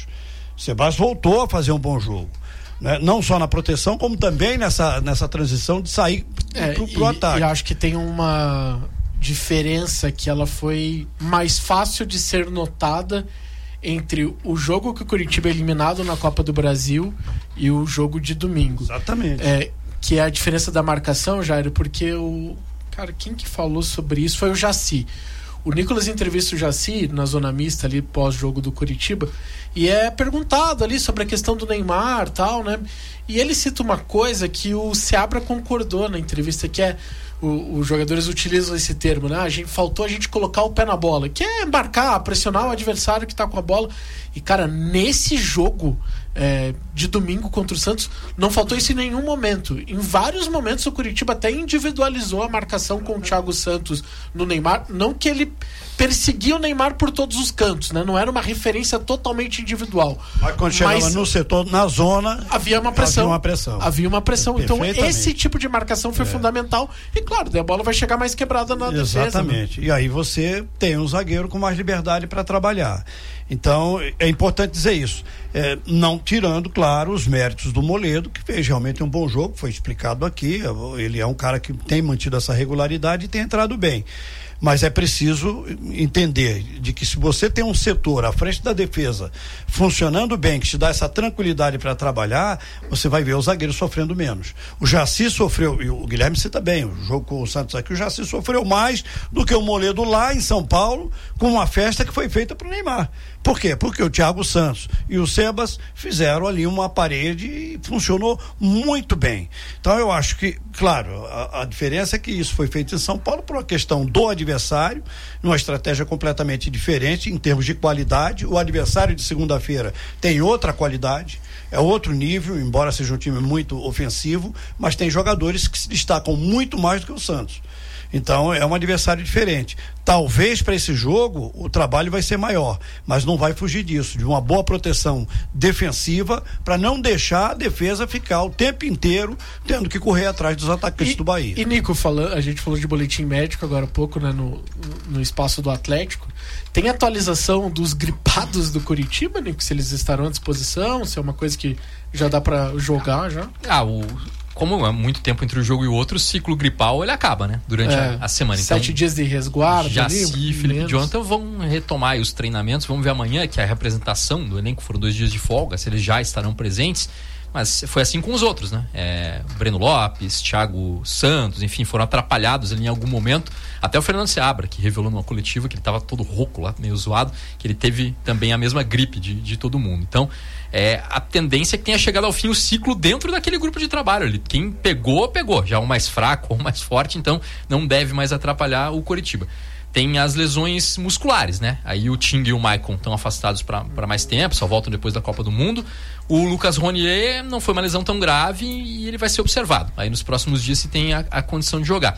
Sebas voltou a fazer um bom jogo. Né? Não só na proteção, como também nessa, nessa transição de sair é, pro, pro e, ataque. E acho que tem uma diferença que ela foi mais fácil de ser notada entre o jogo que o Curitiba é eliminado na Copa do Brasil e o jogo de domingo. Exatamente. É, que é a diferença da marcação, Jair, porque o... Cara, quem que falou sobre isso foi o Jaci. O Nicolas entrevista o Jaci na zona mista ali pós-jogo do Curitiba e é perguntado ali sobre a questão do Neymar e tal, né? E ele cita uma coisa que o Seabra concordou na entrevista, que é o, os jogadores utilizam esse termo, né? A gente, faltou a gente colocar o pé na bola, que é marcar, pressionar o adversário que tá com a bola. E, cara, nesse jogo é, de domingo contra o Santos, não faltou isso em nenhum momento. Em vários momentos o Curitiba até individualizou a marcação com o Thiago Santos no Neymar. Não que ele perseguia o Neymar por todos os cantos, né? Não era uma referência totalmente individual. Mas quando chegava Mas no setor, na zona, havia uma pressão. Havia uma pressão. Havia uma pressão. Então esse tipo de marcação foi é. fundamental. E claro, daí a bola vai chegar mais quebrada na Exatamente. defesa. Exatamente. Né? E aí você tem um zagueiro com mais liberdade para trabalhar. Então é importante dizer isso. É, não tirando, claro, os méritos do Moledo, que fez realmente um bom jogo, foi explicado aqui. Ele é um cara que tem mantido essa regularidade e tem entrado bem. Mas é preciso entender de que se você tem um setor à frente da defesa funcionando bem, que te dá essa tranquilidade para trabalhar, você vai ver os zagueiros sofrendo menos. O Jaci sofreu, e o Guilherme cita bem, o jogo com o Santos aqui, o Jaci sofreu mais do que o Moledo lá em São Paulo, com uma festa que foi feita para o Neymar. Por quê? Porque o Thiago Santos e o Sebas fizeram ali uma parede e funcionou muito bem. Então eu acho que, claro, a, a diferença é que isso foi feito em São Paulo por uma questão do adversário, numa estratégia completamente diferente em termos de qualidade. O adversário de segunda-feira tem outra qualidade, é outro nível, embora seja um time muito ofensivo, mas tem jogadores que se destacam muito mais do que o Santos. Então é um adversário diferente. Talvez para esse jogo o trabalho vai ser maior, mas não vai fugir disso, de uma boa proteção defensiva para não deixar a defesa ficar o tempo inteiro tendo que correr atrás dos atacantes e, do Bahia. E Nico, falando, a gente falou de boletim médico agora há pouco, né, no, no espaço do Atlético. Tem atualização dos gripados do Curitiba, Nico? Se eles estarão à disposição, se é uma coisa que já dá para jogar já? Ah, o... Como é muito tempo entre um jogo e o outro, o ciclo gripal ele acaba, né? Durante é, a, a semana. Sete então, dias de resguardo. Jaci e Felipe Jonathan vão retomar os treinamentos. Vamos ver amanhã, que é a representação do elenco, foram dois dias de folga, se eles já estarão presentes. Mas foi assim com os outros, né? É, Breno Lopes, Thiago Santos, enfim, foram atrapalhados ali em algum momento. Até o Fernando Seabra, que revelou numa coletiva que ele estava todo rouco lá, meio zoado, que ele teve também a mesma gripe de, de todo mundo. Então, é, a tendência é que tenha chegado ao fim o ciclo dentro daquele grupo de trabalho ali. Quem pegou, pegou. Já o mais fraco ou o mais forte, então não deve mais atrapalhar o Coritiba. Tem as lesões musculares, né? Aí o Ting e o Maicon estão afastados para mais tempo, só voltam depois da Copa do Mundo. O Lucas Ronier não foi uma lesão tão grave e ele vai ser observado. Aí nos próximos dias se tem a, a condição de jogar.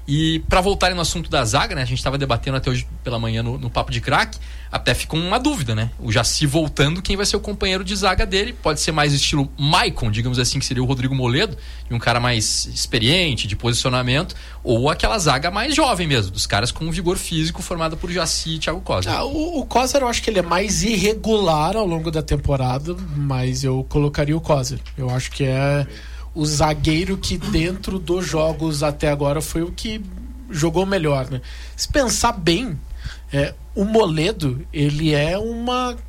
E para voltarem no assunto da zaga, né? A gente estava debatendo até hoje pela manhã no, no Papo de Craque, até ficou uma dúvida, né? O Jaci voltando, quem vai ser o companheiro de zaga dele? Pode ser mais estilo Maicon, digamos assim, que seria o Rodrigo Moledo, de um cara mais experiente, de posicionamento, ou aquela zaga mais jovem mesmo, dos caras com vigor físico, formada por Jaci e Thiago Coser. Ah, o, o Coser eu acho que ele é mais irregular ao longo da temporada, mas eu colocaria o Coser. Eu acho que é o zagueiro que dentro dos jogos até agora foi o que jogou melhor, né? Se pensar bem, é, o Moledo, ele é uma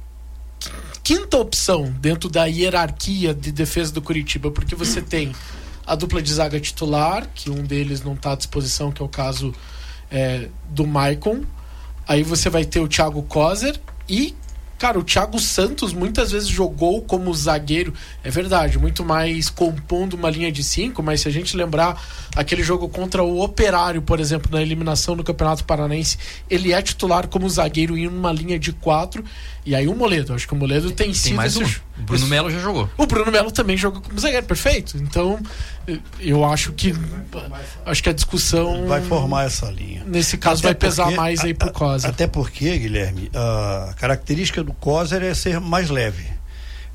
quinta opção dentro da hierarquia de defesa do Curitiba, porque você tem a dupla de zaga titular, que um deles não está à disposição, que é o caso é, do Maicon. Aí você vai ter o Thiago Coser e, cara, o Thiago Santos muitas vezes jogou como zagueiro, é verdade, muito mais compondo uma linha de cinco, mas se a gente lembrar aquele jogo contra o Operário, por exemplo, na eliminação do Campeonato Paranaense, ele é titular como zagueiro em uma linha de quatro. E aí o Moledo, acho que o Moledo tem, tem sido... mais um. Esse... O Bruno Melo já jogou. O Bruno Melo também jogou como zagueiro, perfeito. Então, eu acho que acho que a discussão... Vai formar essa linha. Nesse caso até vai pesar porque, mais aí pro Coser. Até porque, Guilherme, a característica do Coser é ser mais leve.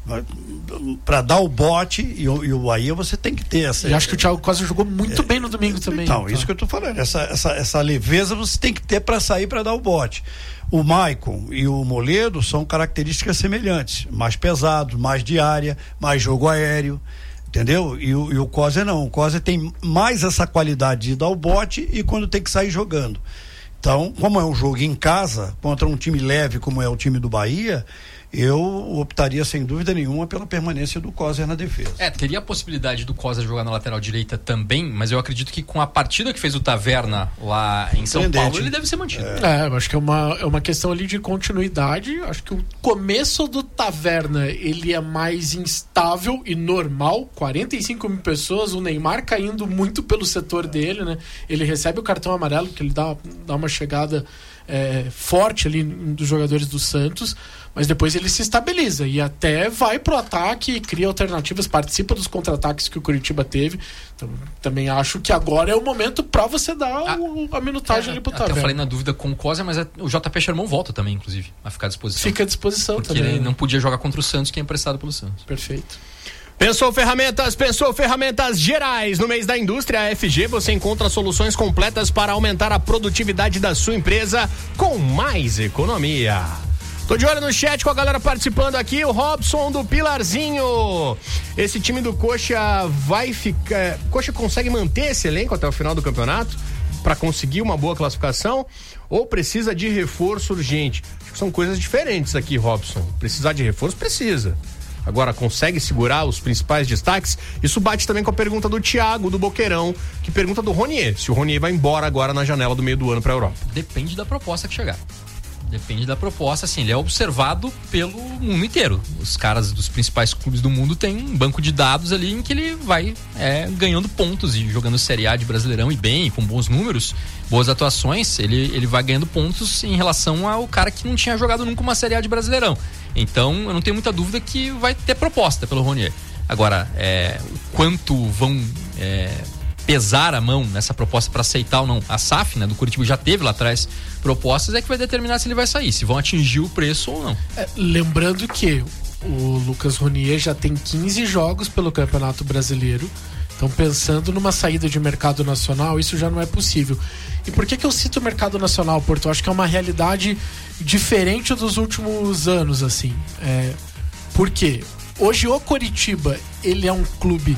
Para dar o bote e, o- e o Bahia você tem que ter essa. E acho que o Thiago Costa jogou muito bem no domingo também. Então, tá? isso que eu tô falando, essa, essa, essa leveza você tem que ter para sair para dar o bote. O Maicon e o Moledo são características semelhantes, mais pesados, mais de área, mais jogo aéreo, entendeu? E o, e o Coser não, o Coser tem mais essa qualidade de dar o bote e quando tem que sair jogando. Então, como é um jogo em casa, contra um time leve como é o time do Bahia, eu optaria sem dúvida nenhuma pela permanência do Coser na defesa. É, teria a possibilidade do Coser jogar na lateral direita também, mas eu acredito que com a partida que fez o Taverna lá em São Surpreendente. Paulo, ele deve ser mantido. É, eu acho que é uma, é uma questão ali de continuidade. Acho que o começo do Taverna ele é mais instável e normal. quarenta e cinco mil pessoas, o Neymar caindo muito pelo setor dele, né? Ele recebe o cartão amarelo, que ele dá, dá uma chegada é, forte ali dos jogadores do Santos, mas depois ele se estabiliza e até vai pro ataque, cria alternativas, participa dos contra-ataques que o Curitiba teve. Então, também acho que agora é o momento pra você dar Ah, o, a minutagem ali pro Até eu Taverna. falei na dúvida com o Coser, mas é- o J P Sherman volta também, inclusive, a ficar à disposição. Fica à disposição Porque também. ele né? não podia jogar contra o Santos, que é emprestado pelo Santos. Perfeito. Pensou ferramentas, pensou ferramentas gerais. No mês da indústria a F G você encontra soluções completas para aumentar a produtividade da sua empresa com mais economia. Tô de olho no chat com a galera participando aqui, o Robson do Pilarzinho. Esse time do Coxa vai ficar... Coxa consegue manter esse elenco até o final do campeonato para conseguir uma boa classificação ou precisa de reforço urgente? Acho que são coisas diferentes aqui, Robson. Precisar de reforço, precisa. Agora, consegue segurar os principais destaques? Isso bate também com a pergunta do Thiago, do Boqueirão, que pergunta do Ronier, se o Ronier vai embora agora na janela do meio do ano para a Europa. Depende da proposta que chegar. Depende da proposta, assim, ele é observado pelo mundo inteiro. Os caras dos principais clubes do mundo têm um banco de dados ali em que ele vai é, ganhando pontos e jogando Série A de Brasileirão e bem, com bons números, boas atuações, ele, ele vai ganhando pontos em relação ao cara que não tinha jogado nunca uma Série A de Brasileirão. Então, eu não tenho muita dúvida que vai ter proposta pelo Ronier. Agora, é, o quanto vão é, pesar a mão nessa proposta para aceitar ou não, a S A F, né, do Curitiba já teve lá atrás propostas, é que vai determinar se ele vai sair, se vão atingir o preço ou não. É, lembrando que o Lucas Ronier já tem quinze jogos pelo Campeonato Brasileiro. Então, pensando numa saída de mercado nacional, isso já não é possível. E por que que eu cito o mercado nacional, Porto? Eu acho que é uma realidade diferente dos últimos anos, assim. É, por quê? Hoje o Coritiba, ele é um clube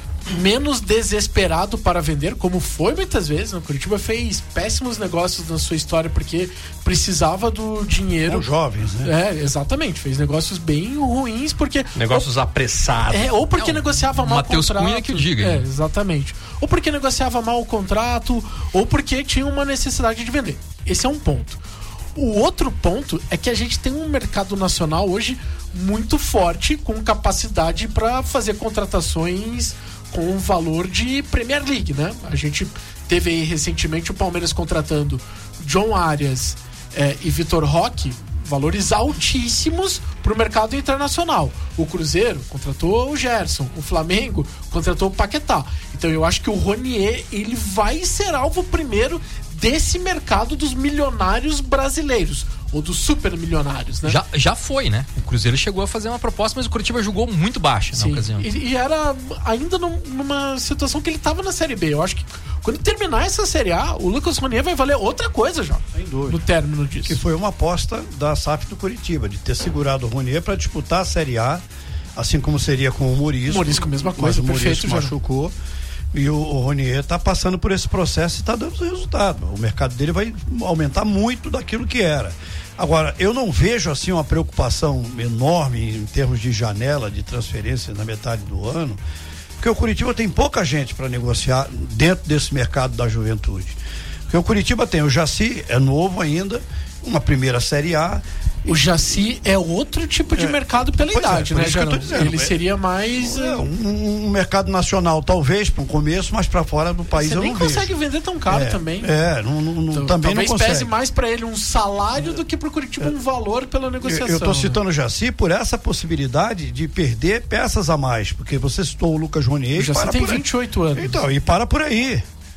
menos desesperado para vender, como foi muitas vezes. O Curitiba fez péssimos negócios na sua história porque precisava do dinheiro. São jovens, né? É, exatamente. Fez negócios bem ruins porque... Negócios apressados. É, ou porque Não, negociava mal o Matheus contrato. Cunha que o diga, É, né? exatamente. Ou porque negociava mal o contrato, ou porque tinha uma necessidade de vender. Esse é um ponto. O outro ponto é que a gente tem um mercado nacional hoje muito forte, com capacidade para fazer contratações com valor de Premier League, né? A gente teve aí recentemente o Palmeiras contratando John Arias eh, e Vitor Roque, valores altíssimos para o mercado internacional. O Cruzeiro contratou o Gerson, o Flamengo contratou o Paquetá. Então eu acho que o Ronier, ele vai ser alvo primeiro desse mercado dos milionários brasileiros, ou dos super milionários, né? Já, já foi, né? O Cruzeiro chegou a fazer uma proposta, mas o Curitiba jogou muito baixa na Sim. ocasião. E, e era ainda num- numa situação que ele estava na Série B. Eu acho que quando terminar essa Série A, o Lucas Ronier vai valer outra coisa já. Sem dúvida. No término disso. Que foi uma aposta da S A F do Curitiba, de ter segurado o Ronier para disputar a Série A, assim como seria com o Murisco. O Murisco, mesma coisa, mas o perfeito, Murisco já. machucou. E o, o Ronier está passando por esse processo e está dando resultado. O mercado dele vai aumentar muito daquilo que era. Agora, eu não vejo assim uma preocupação enorme em termos de janela de transferência na metade do ano, porque o Curitiba tem pouca gente para negociar dentro desse mercado da juventude. Porque o Curitiba tem o Jaci, é novo ainda, uma primeira Série A. O Jaci é outro tipo de É, mercado pela pois é, idade, por né, isso que eu tô Geraldo? dizendo. Ele seria mais... É, um, um mercado nacional, talvez, para um começo, mas para fora do país Você eu nem não consegue vejo. vender tão caro é, também. É, não, não, não- Então, também não talvez consegue. pese mais pra ele um salário do que pro Curitiba um valor pela negociação. Eu estou né? citando o Jaci por essa possibilidade de perder peças a mais, porque você citou o Lucas Ronier. O Jaci para tem por aí. vinte e oito anos. Então, e para por aí.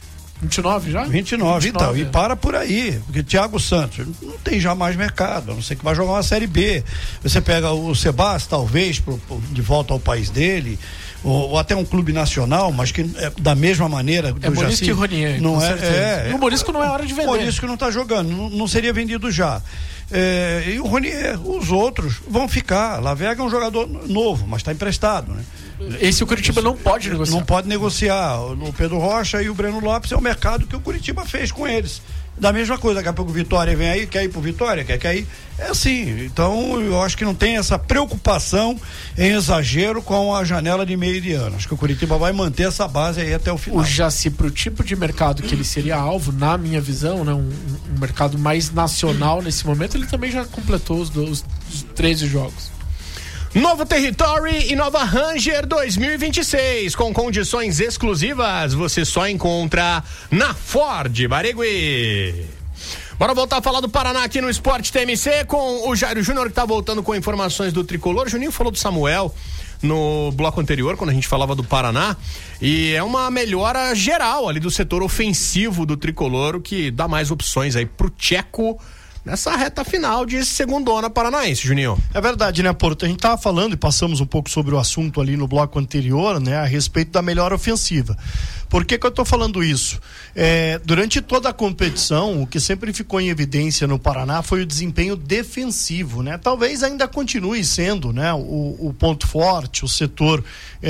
vinte e nove já? vinte e nove, então, vinte e nove, e para por aí, porque Thiago Santos não tem já mais mercado, a não ser que vai jogar uma Série B. Você pega o Sebas, talvez, pro, pro, de volta ao país dele, ou, ou até um clube nacional, mas que é da mesma maneira do É Morisco Jaci, e Ronier, não é, é, é, o Morisco não é hora de vender. O Morisco não está jogando, não, não seria vendido já. É, e o Ronier, os outros vão ficar. Lavega é um jogador novo, mas está emprestado, né? Esse o Curitiba não pode negociar. Não pode negociar. O Pedro Rocha e o Breno Lopes é o mercado que o Curitiba fez com eles. Da mesma coisa, daqui a pouco o Vitória vem aí, quer ir pro Vitória, quer, quer ir. É assim. Então, eu acho que não tem essa preocupação em exagero com a janela de meio de ano. Acho que o Curitiba vai manter essa base aí até o final. O Jaci, pro tipo de mercado que ele seria alvo, na minha visão, né, um, um mercado mais nacional nesse momento, ele também já completou os, os, os treze jogos. Novo Territory e nova Ranger dois mil e vinte e seis, com condições exclusivas, você só encontra na Ford Barigui. Bora voltar a falar do Paraná aqui no Esporte T M C com o Jairo Júnior, que tá voltando com informações do Tricolor. Juninho falou do Samuel no bloco anterior, quando a gente falava do Paraná, e é uma melhora geral ali do setor ofensivo do Tricolor, o que dá mais opções aí pro Tcheco nessa reta final de segundona paranaense, Juninho. É verdade, né, Porto? A gente tava falando e passamos um pouco sobre o assunto ali no bloco anterior, né, a respeito da melhora ofensiva. Por que que eu tô falando isso? É, durante toda a competição, o que sempre ficou em evidência no Paraná foi o desempenho defensivo, né? Talvez ainda continue sendo, né, o, o ponto forte, o setor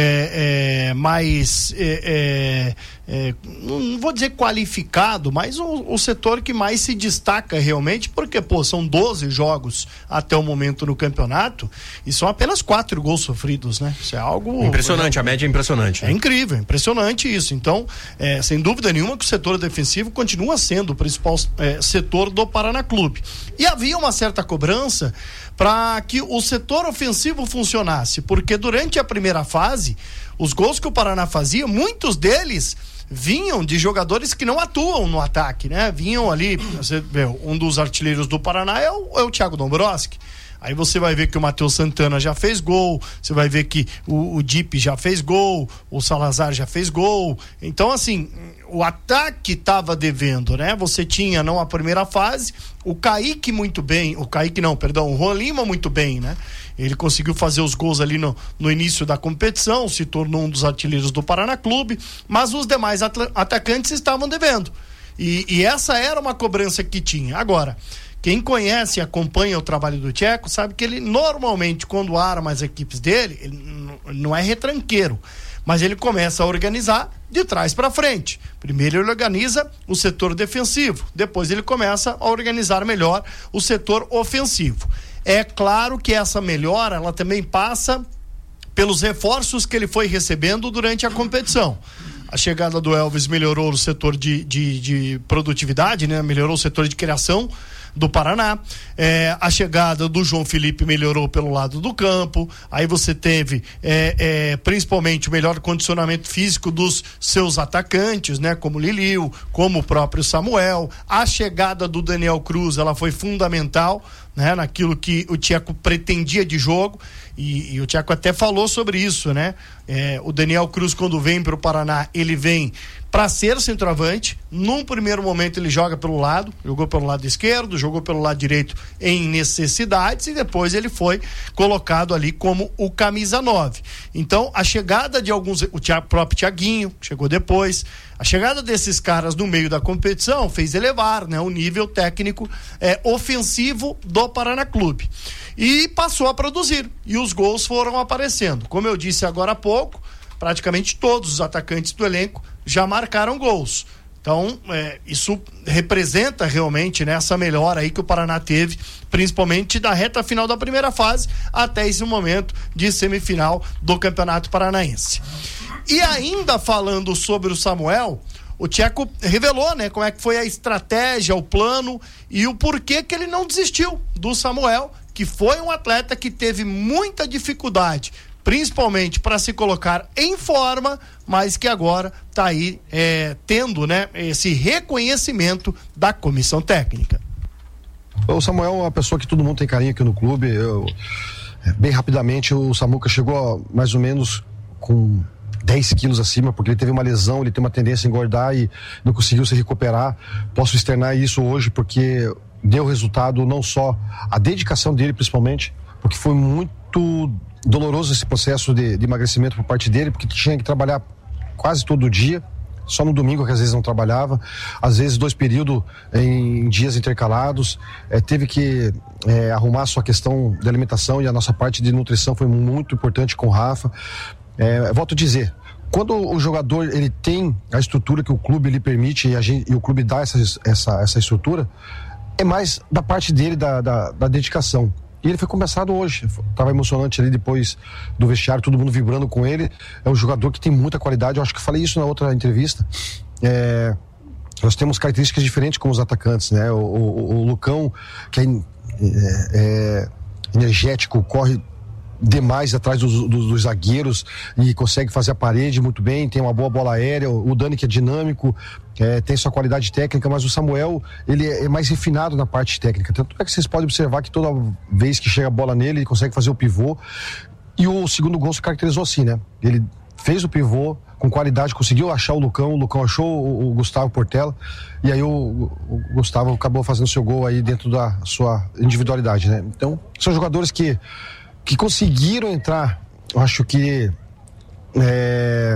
é, é, mais, é, é, não vou dizer qualificado, mas o, o setor que mais se destaca realmente, porque, pô, são doze jogos até o momento no campeonato e são apenas quatro gols sofridos, né? Isso é algo... Impressionante, a média é impressionante. É né? incrível, impressionante isso. Então, é, sem dúvida nenhuma que o setor defensivo continua sendo o principal é, setor do Paraná Clube. E havia uma certa cobrança para que o setor ofensivo funcionasse, porque durante a primeira fase, os gols que o Paraná fazia, muitos deles vinham de jogadores que não atuam no ataque, né? Vinham ali, você vê, um dos artilheiros do Paraná é o, é o Thiago Dombrowski. Aí você vai ver que o Matheus Santana já fez gol, você vai ver que o, o Dipe já fez gol, o Salazar já fez gol. Então, assim, o ataque estava devendo, né? Você tinha, não a primeira fase, o Kaique muito bem, o Kaique não, perdão, o Juan Lima muito bem, né? Ele conseguiu fazer os gols ali no, no início da competição, se tornou um dos artilheiros do Paraná Clube, mas os demais atacantes estavam devendo. E, e essa era uma cobrança que tinha. Agora, quem conhece e acompanha o trabalho do Tcheco sabe que ele normalmente, quando arma as equipes dele, ele não é retranqueiro, mas ele começa a organizar de trás para frente. Primeiro ele organiza o setor defensivo, depois ele começa a organizar melhor o setor ofensivo. É claro que essa melhora, ela também passa pelos reforços que ele foi recebendo durante a competição. A chegada do Elvis melhorou o setor de, de, de produtividade, né? Melhorou o setor de criação do Paraná. É, a chegada do João Felipe melhorou pelo lado do campo. Aí você teve é, é, principalmente o melhor condicionamento físico dos seus atacantes, né? Como Liliu, como o próprio Samuel. A chegada do Daniel Cruz, ela foi fundamental, né? Naquilo que o Tcheco pretendia de jogo. E, e o Tcheco até falou sobre isso, né? É, o Daniel Cruz, quando vem para o Paraná, ele vem para ser centroavante. Num primeiro momento ele joga pelo lado, jogou pelo lado esquerdo, jogou pelo lado direito em necessidades e depois ele foi colocado ali como o camisa nove. Então a chegada de alguns, o Thiago, próprio Thiaguinho, que chegou depois, a chegada desses caras no meio da competição fez elevar, né, o nível técnico é, ofensivo do Paraná Clube. E passou a produzir, e os gols foram aparecendo. Como eu disse agora há pouco, praticamente todos os atacantes do elenco já marcaram gols. Então, é, isso representa realmente, né, essa melhora aí que o Paraná teve, principalmente da reta final da primeira fase até esse momento de semifinal do Campeonato Paranaense. E ainda falando sobre o Samuel, o Tcheco revelou, né, como é que foi a estratégia, o plano e o porquê que ele não desistiu do Samuel, que foi um atleta que teve muita dificuldade, principalmente para se colocar em forma, mas que agora está aí é, tendo, né, esse reconhecimento da comissão técnica. O Samuel é uma pessoa que todo mundo tem carinho aqui no clube. Eu, bem rapidamente, o Samuca chegou mais ou menos com dez quilos acima, porque ele teve uma lesão, ele tem uma tendência a engordar e não conseguiu se recuperar. Posso externar isso hoje porque deu resultado, não só a dedicação dele principalmente, porque foi muito doloroso esse processo de, de emagrecimento por parte dele, porque tinha que trabalhar quase todo dia, só no domingo que às vezes não trabalhava, às vezes dois períodos em dias intercalados, é, teve que é, arrumar a sua questão de alimentação, e a nossa parte de nutrição foi muito importante com o Rafa. É, volto a dizer, quando o jogador ele tem a estrutura que o clube lhe permite e, a gente, e o clube dá essa, essa, essa estrutura, é mais da parte dele, da, da, da dedicação. E ele foi começado hoje, estava emocionante ali depois do vestiário, todo mundo vibrando com ele. É um jogador que tem muita qualidade, eu acho que falei isso na outra entrevista. É, nós temos características diferentes como os atacantes, né? O, o, o Lucão, que é, é, é energético, corre demais atrás dos, dos, dos zagueiros e consegue fazer a parede muito bem, tem uma boa bola aérea. O Dani, que é dinâmico, é, tem sua qualidade técnica, mas o Samuel, ele é mais refinado na parte técnica, tanto é que vocês podem observar que toda vez que chega a bola nele, ele consegue fazer o pivô, e o segundo gol se caracterizou assim, né? Ele fez o pivô com qualidade, conseguiu achar o Lucão, o Lucão achou o, o Gustavo Portela, e aí o, o Gustavo acabou fazendo seu gol aí dentro da sua individualidade, né? Então, são jogadores que que conseguiram entrar, eu acho que é,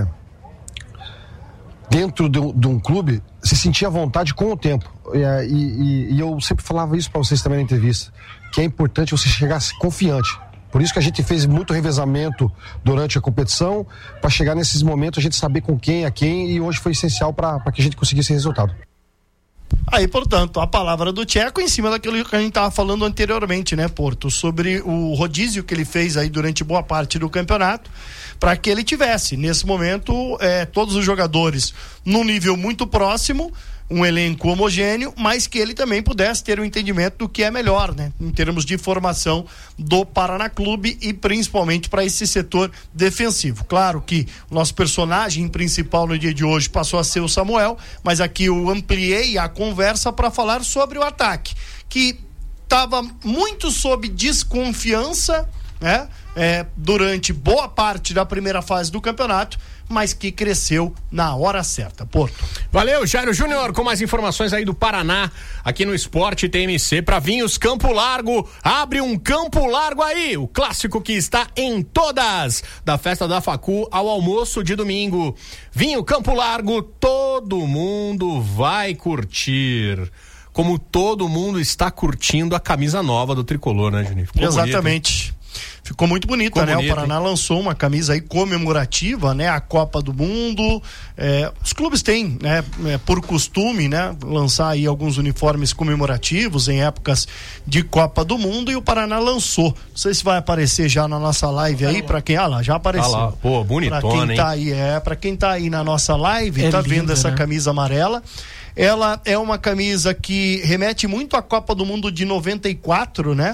dentro de, de um clube, se sentia à vontade com o tempo. E, e, e eu sempre falava isso para vocês também na entrevista, que é importante você chegar confiante. Por isso que a gente fez muito revezamento durante a competição, para chegar nesses momentos a gente saber com quem, a quem, e hoje foi essencial para que a gente conseguisse esse resultado. Aí, portanto, a palavra do Tcheco em cima daquilo que a gente estava falando anteriormente, né, Porto? Sobre o rodízio que ele fez aí durante boa parte do campeonato, para que ele tivesse, nesse momento, é, todos os jogadores num nível muito próximo, um elenco homogêneo, mas que ele também pudesse ter um entendimento do que é melhor, né, em termos de formação do Paraná Clube e principalmente para esse setor defensivo. Claro que o nosso personagem principal no dia de hoje passou a ser o Samuel, mas aqui eu ampliei a conversa para falar sobre o ataque, que estava muito sob desconfiança, né, é, durante boa parte da primeira fase do campeonato, mas que cresceu na hora certa. Porto. Valeu, Jairo Júnior, com mais informações aí do Paraná, aqui no Esporte T M C, para Vinhos Campo Largo. Abre um Campo Largo aí, o clássico que está em todas, da festa da Facu ao almoço de domingo. Vinho Campo Largo, todo mundo vai curtir. Como todo mundo está curtindo a camisa nova do Tricolor, né, Juninho? Ficou exatamente. Bonito, ficou muito bonita, Ficou né? Bonito, o Paraná hein? lançou uma camisa aí comemorativa, né? A Copa do Mundo. É, os clubes têm, né? É, por costume, né? Lançar aí alguns uniformes comemorativos em épocas de Copa do Mundo, e o Paraná lançou. Não sei se vai aparecer já na nossa live aí, pra quem, ah lá, já apareceu. Ah lá. Pô, bonitona, pra quem tá hein? aí, é, pra quem tá aí na nossa live, é tá linda, vendo essa né? camisa amarela. Ela é uma camisa que remete muito à Copa do Mundo de noventa e quatro, né?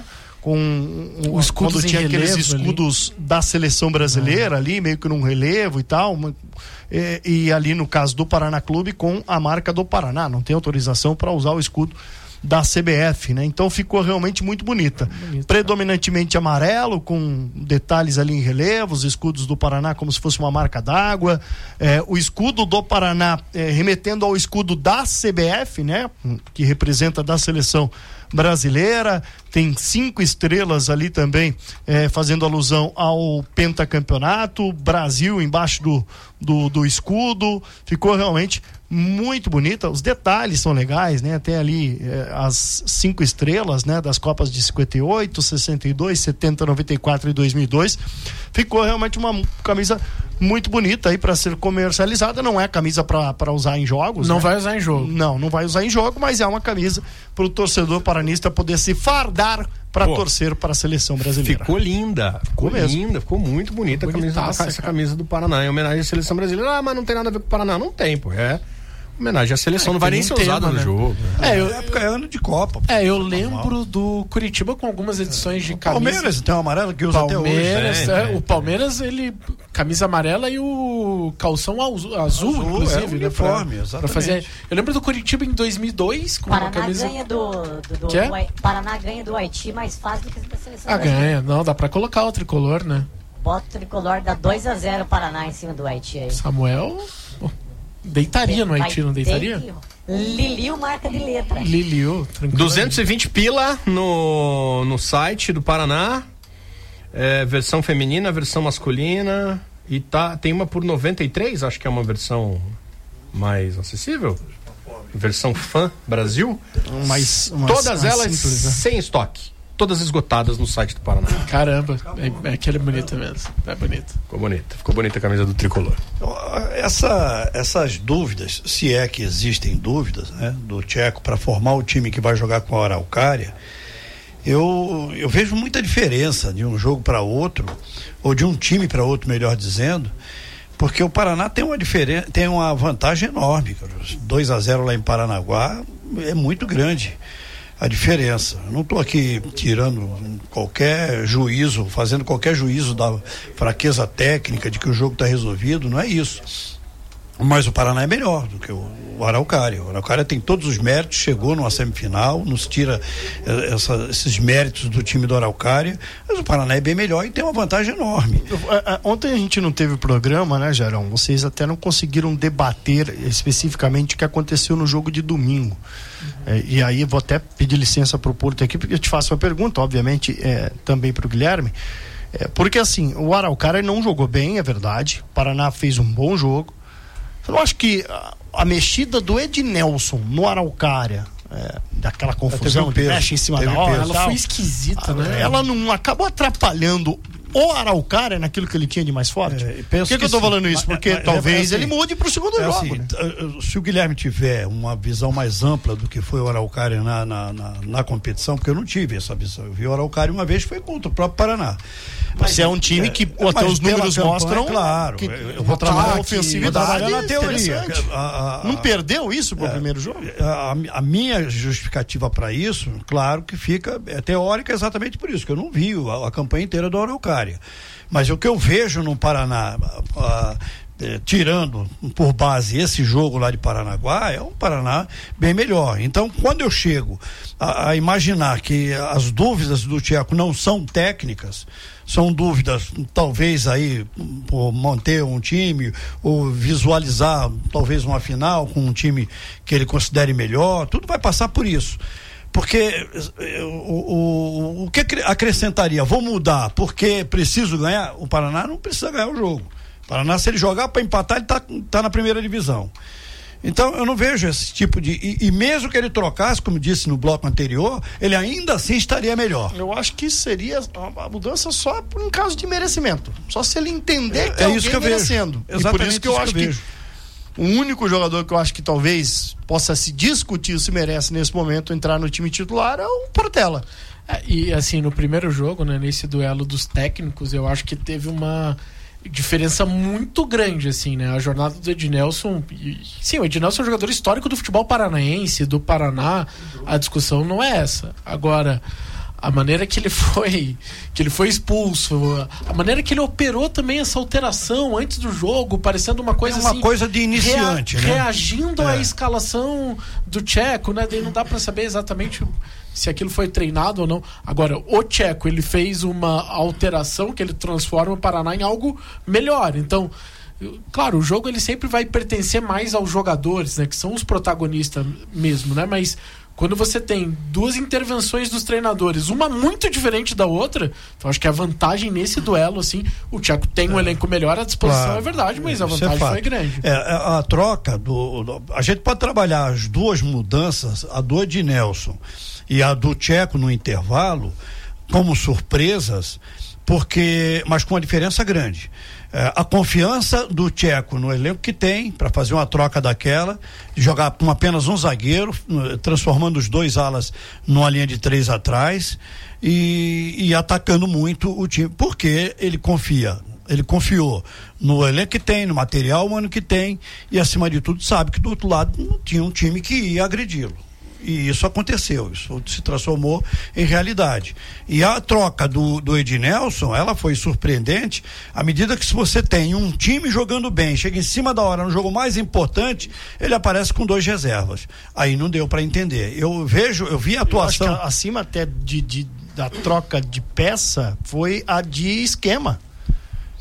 Com o quando tinha aqueles escudos ali da seleção brasileira, ah. ali, meio que num relevo e tal, uma, e, e ali no caso do Paraná Clube com a marca do Paraná, não tem autorização para usar o escudo da C B F, né? Então ficou realmente muito bonita. Bonito, predominantemente amarelo, com detalhes ali em relevo, os escudos do Paraná como se fosse uma marca d'água, é, o escudo do Paraná é, remetendo ao escudo da C B F, né? Que representa da seleção brasileira, tem cinco estrelas ali também, é, fazendo alusão ao pentacampeonato, Brasil embaixo do, do, do escudo, ficou realmente muito bonita, os detalhes são legais, né? Tem ali é, as cinco estrelas, né? Das Copas de cinquenta e oito, sessenta e dois, setenta, noventa e quatro e dois mil e dois, ficou realmente uma camisa muito bonita aí para ser comercializada. Não é camisa para usar em jogos, não, né? Vai usar em jogo, não, não vai usar em jogo, mas é uma camisa para o torcedor paranista poder se fardar para torcer para a seleção brasileira. Ficou linda, ficou, ficou linda, ficou muito bonita a camisa, essa camisa do Paraná, em homenagem à seleção brasileira. Ah, mas não tem nada a ver com o Paraná. Não tem, pô, é homenagem à seleção, é, não vai nem ser usada no né? jogo. É, eu, época é ano de Copa. Pô. É, eu lembro do Curitiba com algumas edições de camisa. Palmeiras tem uma amarela que usa Palmeiras, até hoje. É, é, o Palmeiras, ele camisa amarela e o calção azul, azul, azul inclusive, é, né, uniforme, pra, pra fazer. Eu lembro do Curitiba em dois mil e dois com Paraná uma camisa. Ganha do, do, do, que é? do Paraná ganha do Haiti mais fácil do que da seleção. Ah, ganha. Não, dá pra colocar o tricolor, né? Boto tricolor, dá dois a zero Paraná em cima do Haiti aí. Samuel pô, deitaria no Haiti, não deitaria? Que... Liliu marca de letra. Liliu, tranquilo. duzentos e vinte pila no, no site do Paraná. É, versão feminina, versão masculina. E tá, tem uma por noventa e três, acho que é uma versão mais acessível. Versão Fã Brasil. Mais, mais, Todas mais elas simples, né? sem estoque. Todas esgotadas no site do Paraná. Caramba, é, é aquele bonito mesmo. É bonito. Ficou bonita. Ficou bonita a camisa do tricolor. Essa, essas dúvidas, se é que existem dúvidas, né, do Tcheco para formar o time que vai jogar com a Araucária, eu, eu vejo muita diferença de um jogo para outro, ou de um time para outro, melhor dizendo, porque o Paraná tem uma diferença, tem uma vantagem enorme. dois a zero lá em Paranaguá é muito grande a diferença. Eu não estou aqui tirando qualquer juízo, fazendo qualquer juízo da fraqueza técnica, de que o jogo está resolvido, não é isso. Mas o Paraná é melhor do que o, o Araucária. O Araucária tem todos os méritos, chegou numa semifinal, nos tira eh, essa, esses méritos do time do Araucária, mas o Paraná é bem melhor e tem uma vantagem enorme. Ontem a gente não teve programa, né, Gerão? Vocês até não conseguiram debater especificamente o que aconteceu no jogo de domingo. Uhum. É, e aí vou até pedir licença para o Porto aqui, porque eu te faço uma pergunta, obviamente, é, também para o Guilherme. É, porque assim, o Araucária não jogou bem, é verdade. O Paraná fez um bom jogo. Eu acho que a, a mexida do Ednelson no Araucária, é, daquela confusão de mexe em cima da hora, ela tal, foi esquisita, a, né? Ela não acabou atrapalhando o Araucária naquilo que ele tinha de mais forte? É, Por que, que, que eu tô sim, falando isso? Porque mas, talvez é assim, ele mude pro segundo é jogo. Assim, né? Se o Guilherme tiver uma visão mais ampla do que foi o Araucária na, na, na, na competição, porque eu não tive essa visão. Eu vi o Araucária uma vez, foi contra o próprio Paraná. Mas é um time que é, até os números campanha, mostram, claro, que eu vou trabalhar ofensiva, trabalhar na teoria. A, a, não perdeu isso pro é, primeiro jogo? A, a minha justificativa para isso, claro que fica é teórica exatamente por isso, que eu não vi a, a campanha inteira do Araucária. Mas o que eu vejo no Paraná, a, a, é, tirando por base esse jogo lá de Paranaguá, é um Paraná bem melhor. Então, quando eu chego a, a imaginar que as dúvidas do Tcheco não são técnicas, são dúvidas, talvez aí, por manter um time, ou visualizar talvez uma final com um time que ele considere melhor, tudo vai passar por isso. Porque o, o, o que acrescentaria? Vou mudar porque preciso ganhar? O Paraná não precisa ganhar o jogo. O Paraná, se ele jogar para empatar, ele tá, tá na primeira divisão. Então eu não vejo esse tipo de... E, e mesmo que ele trocasse, como disse no bloco anterior, ele ainda assim estaria melhor. Eu acho que seria a mudança só em caso de merecimento. Só se ele entender é, que é alguém isso que eu merecendo. Vejo. Exatamente, e por isso que eu isso acho que, eu que vejo. O único jogador que eu acho que talvez possa se discutir se merece nesse momento entrar no time titular é o Portela. É, e assim, no primeiro jogo, né, nesse duelo dos técnicos, eu acho que teve uma diferença muito grande, assim, né? A jornada do Ednelson, e, sim, o Ednelson é um jogador histórico do futebol paranaense, do Paraná, a discussão não é essa. Agora, a maneira que ele foi que ele foi expulso, a maneira que ele operou também essa alteração antes do jogo, parecendo uma coisa é uma assim, coisa de iniciante, rea, né? reagindo é. à escalação do Tcheco, né? Daí não dá para saber exatamente se aquilo foi treinado ou não. Agora, o Tcheco, ele fez uma alteração que ele transforma o Paraná em algo melhor. Então, claro, o jogo ele sempre vai pertencer mais aos jogadores, né? Que são os protagonistas mesmo, né? Mas quando você tem duas intervenções dos treinadores, uma muito diferente da outra, então acho que a vantagem nesse duelo, assim, o Tcheco tem um é. elenco melhor à disposição, claro, é verdade, mas a vantagem é foi grande. É, a troca do, do... A gente pode trabalhar as duas mudanças, a do Ednelson e a do Tcheco no intervalo, como surpresas, porque, mas com uma diferença grande. É, a confiança do Tcheco no elenco que tem para fazer uma troca daquela, de jogar com apenas um zagueiro, transformando os dois alas numa linha de três atrás e, e atacando muito o time, porque ele confia, ele confiou no elenco que tem, no material humano que tem e acima de tudo sabe que do outro lado não tinha um time que ia agredi-lo. E isso aconteceu, isso se transformou em realidade. E a troca do, do Ednelson, ela foi surpreendente, à medida que se você tem um time jogando bem, chega em cima da hora, no jogo mais importante, ele aparece com dois reservas. Aí não deu para entender. Eu vejo, eu vi a atuação... Eu acho que acima até de, de, da troca de peça foi a de esquema.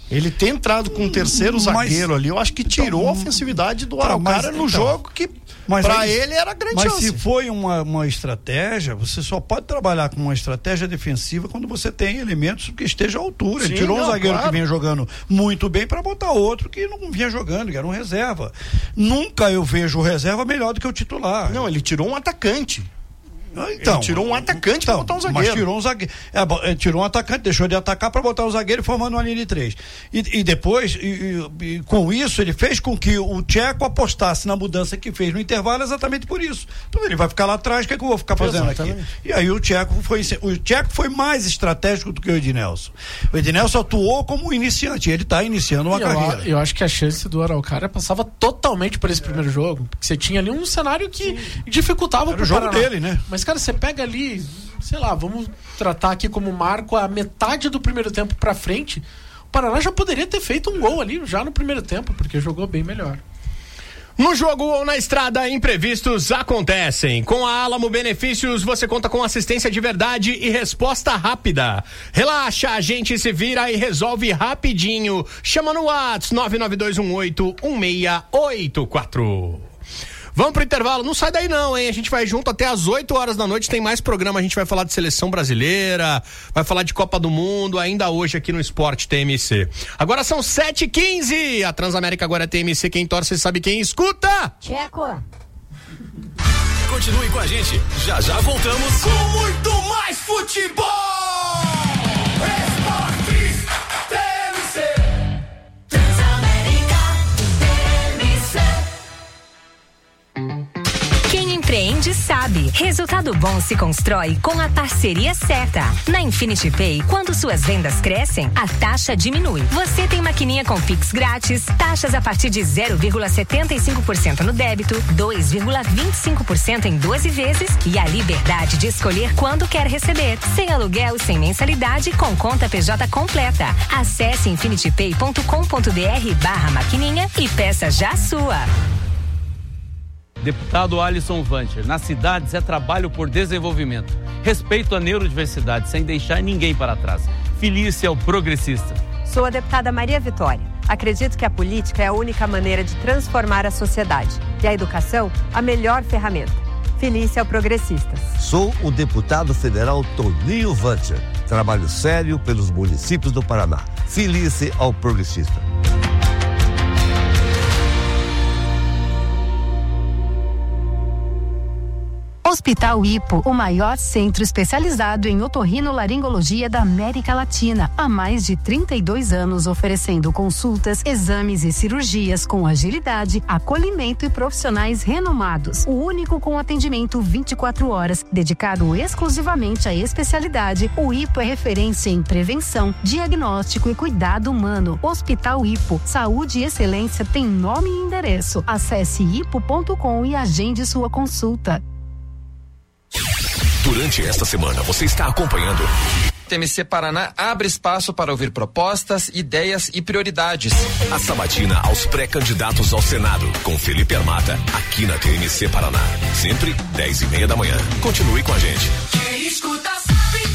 Ele ter entrado com o terceiro Mas- zagueiro ali, eu acho que tirou Então, a ofensividade do tá, Araucária mas- no então, jogo que Mas pra aí- ele era grande Mas chance. se foi uma, uma estratégia, você só pode trabalhar com uma estratégia defensiva quando você tem elementos que estejam à altura. Ele Sim, tirou não, um zagueiro claro. que vinha jogando muito bem para botar outro que não vinha jogando, que era um reserva. Nunca eu vejo o reserva melhor do que o titular. Não, ele tirou um atacante. Então, Ele tirou um atacante pra botar um zagueiro. Mas tirou um zagueiro. É, bo- é, tirou um atacante, deixou de atacar para botar o zagueiro formando uma linha de três. E, e depois, e, e- e com isso, ele fez com que o Tcheco apostasse na mudança que fez no intervalo exatamente por isso. Então ele vai ficar lá atrás, o que, é que eu vou ficar fazendo Exatamente. aqui? E aí o Tcheco foi o Tcheco foi mais estratégico do que o Ednelson. O Ednelson atuou como iniciante, ele está iniciando uma eu, carreira. eu acho que a chance do Araucária passava totalmente por esse primeiro jogo. Porque você tinha ali um cenário que dificultava Era pro o jogo Paraná. dele, né? Mas, cara, você pega ali, sei lá, vamos tratar aqui como marco a metade do primeiro tempo pra frente. O Paraná já poderia ter feito um gol ali já no primeiro tempo, porque jogou bem melhor. No jogo ou na estrada, imprevistos acontecem. Com a Alamo Benefícios, você conta com assistência de verdade e resposta rápida. Relaxa, a gente se vira e resolve rapidinho. Chama no WhatsApp nove nove dois um oito um seis oito quatro. Vamos pro intervalo, não sai daí não, hein? A gente vai junto até às oito horas da noite, tem mais programa, a gente vai falar de seleção brasileira, vai falar de Copa do Mundo, ainda hoje aqui no Esporte T M C. Agora são sete e quinze, a Transamérica agora é T M C, quem torce sabe quem escuta. Tcheco. Continue com a gente. Já já voltamos com muito mais futebol. Esportes T M C. Transamérica T M C. Quem empreende sabe. Resultado bom se constrói com a parceria certa. Na Infinity Pay, quando suas vendas crescem, a taxa diminui. Você tem maquininha com Pix grátis, taxas a partir de zero vírgula setenta e cinco por cento no débito, dois vírgula vinte e cinco por cento em doze vezes e a liberdade de escolher quando quer receber. Sem aluguel, sem mensalidade, com conta P J completa. Acesse infinitypay ponto com ponto br barra maquininha e peça já a sua. Deputado Alisson Vancher, nas cidades é trabalho por desenvolvimento. Respeito à neurodiversidade, sem deixar ninguém para trás. Felícia ao progressista. Sou a deputada Maria Vitória. Acredito que a política é a única maneira de transformar a sociedade. E a educação, a melhor ferramenta. Felícia ao progressistas. Sou o deputado federal Toninho Vancher. Trabalho sério pelos municípios do Paraná. Felícia ao progressista. Hospital Hipo, o maior centro especializado em otorrinolaringologia da América Latina. Há mais de trinta e dois anos oferecendo consultas, exames e cirurgias com agilidade, acolhimento e profissionais renomados. O único com atendimento vinte e quatro horas, dedicado exclusivamente à especialidade. O Hipo é referência em prevenção, diagnóstico e cuidado humano. Hospital Hipo, saúde e excelência tem nome e endereço. Acesse hipo ponto com e agende sua consulta. Durante esta semana, você está acompanhando. T M C Paraná abre espaço para ouvir propostas, ideias e prioridades. A sabatina aos pré-candidatos ao Senado, com Felipe Armata, aqui na T M C Paraná. Sempre dez e meia da manhã. Continue com a gente. Quem escuta sabe.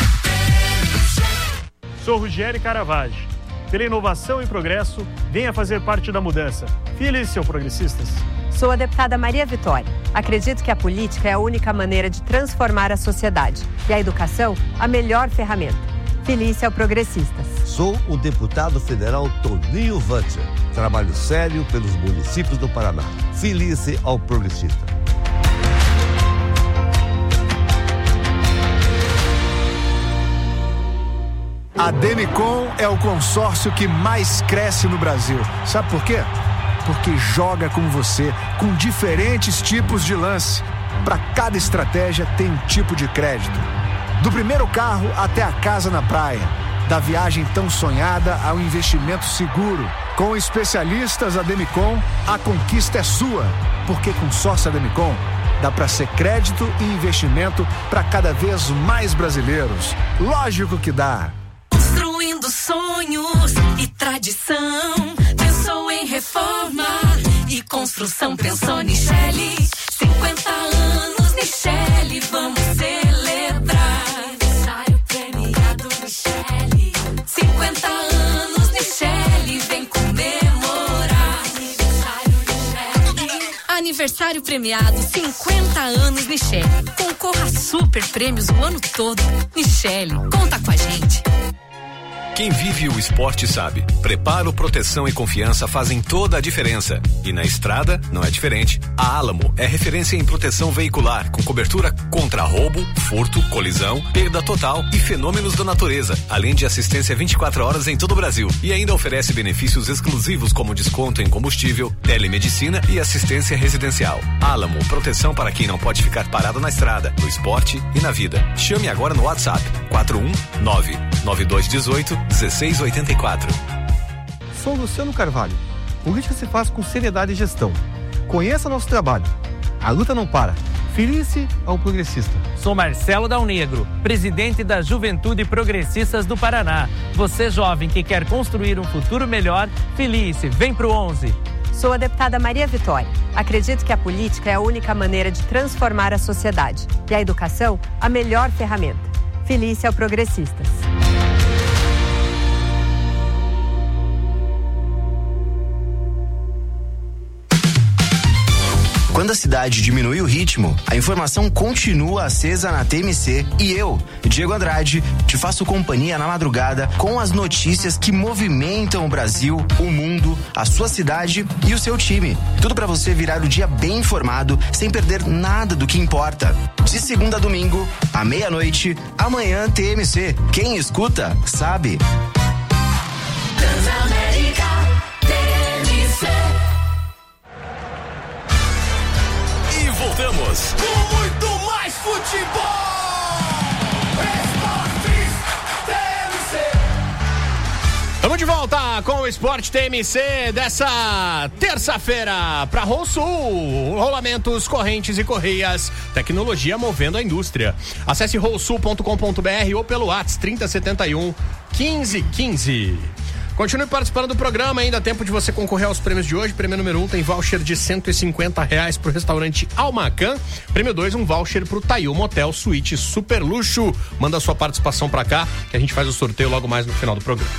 Sou Ruggeri Caravaggio. Pela inovação e progresso, venha fazer parte da mudança. Felícia ao progressistas. Sou a deputada Maria Vitória. Acredito que a política é a única maneira de transformar a sociedade. E a educação, a melhor ferramenta. Felícia ao progressistas. Sou o deputado federal Toninho Vancher. Trabalho sério pelos municípios do Paraná. Felícia ao progressista. A Demicon é o consórcio que mais cresce no Brasil. Sabe por quê? Porque joga com você, com diferentes tipos de lance. Para cada estratégia tem um tipo de crédito. Do primeiro carro até a casa na praia. Da viagem tão sonhada ao investimento seguro. Com especialistas da Demicon, a conquista é sua. Porque com sócio Demicon, dá para ser crédito e investimento para cada vez mais brasileiros. Lógico que dá. Construindo sonhos e tradição. Pensou em reforma e construção. Pensou Nichelle. cinquenta anos, Nichelle, vamos celebrar. Aniversário premiado, Nichelle. cinquenta anos, Nichelle. aniversário premiado, cinquenta anos Michele. Concorra a super prêmios o ano todo. Michele, conta com a gente. Quem vive o esporte sabe. Preparo, proteção e confiança fazem toda a diferença. E na estrada não é diferente. A Álamo é referência em proteção veicular, com cobertura contra roubo, furto, colisão, perda total e fenômenos da natureza, além de assistência vinte e quatro horas em todo o Brasil. E ainda oferece benefícios exclusivos como desconto em combustível, telemedicina e assistência residencial. Álamo, proteção para quem não pode ficar parado na estrada, no esporte e na vida. Chame agora no WhatsApp quatro um nove nove dois um oito dezesseis oitenta e quatro. Sou Luciano Carvalho. Política se faz com seriedade e gestão. Conheça nosso trabalho. A luta não para. Filice ao progressista. Sou Marcelo Dal Negro, presidente da Juventude Progressistas do Paraná. Você jovem que quer construir um futuro melhor, Filice, vem pro onze. Sou a deputada Maria Vitória. Acredito que a política é a única maneira de transformar a sociedade e a educação a melhor ferramenta. Filice ao progressistas. Quando a cidade diminui o ritmo, a informação continua acesa na T M C e eu, Diego Andrade, te faço companhia na madrugada com as notícias que movimentam o Brasil, o mundo, a sua cidade e o seu time. Tudo para você virar o dia bem informado, sem perder nada do que importa. De segunda a domingo, à meia-noite, amanhã T M C. Quem escuta, sabe. Transamérica, T M C. Voltamos com muito mais futebol. Esportes T M C. Estamos de volta com o Esporte T M C dessa terça-feira para Rosul. Rolamentos, correntes e correias. Tecnologia movendo a indústria. Acesse rosul ponto com ponto b r ou pelo WhatsApp trinta setenta e um quinze quinze. Continue participando do programa, ainda há tempo de você concorrer aos prêmios de hoje. Prêmio número um tem voucher de cento e cinquenta reais pro restaurante Almacan. Prêmio dois, um voucher pro Taiu Motel Suíte Super Luxo. Manda a sua participação pra cá, que a gente faz o sorteio logo mais no final do programa.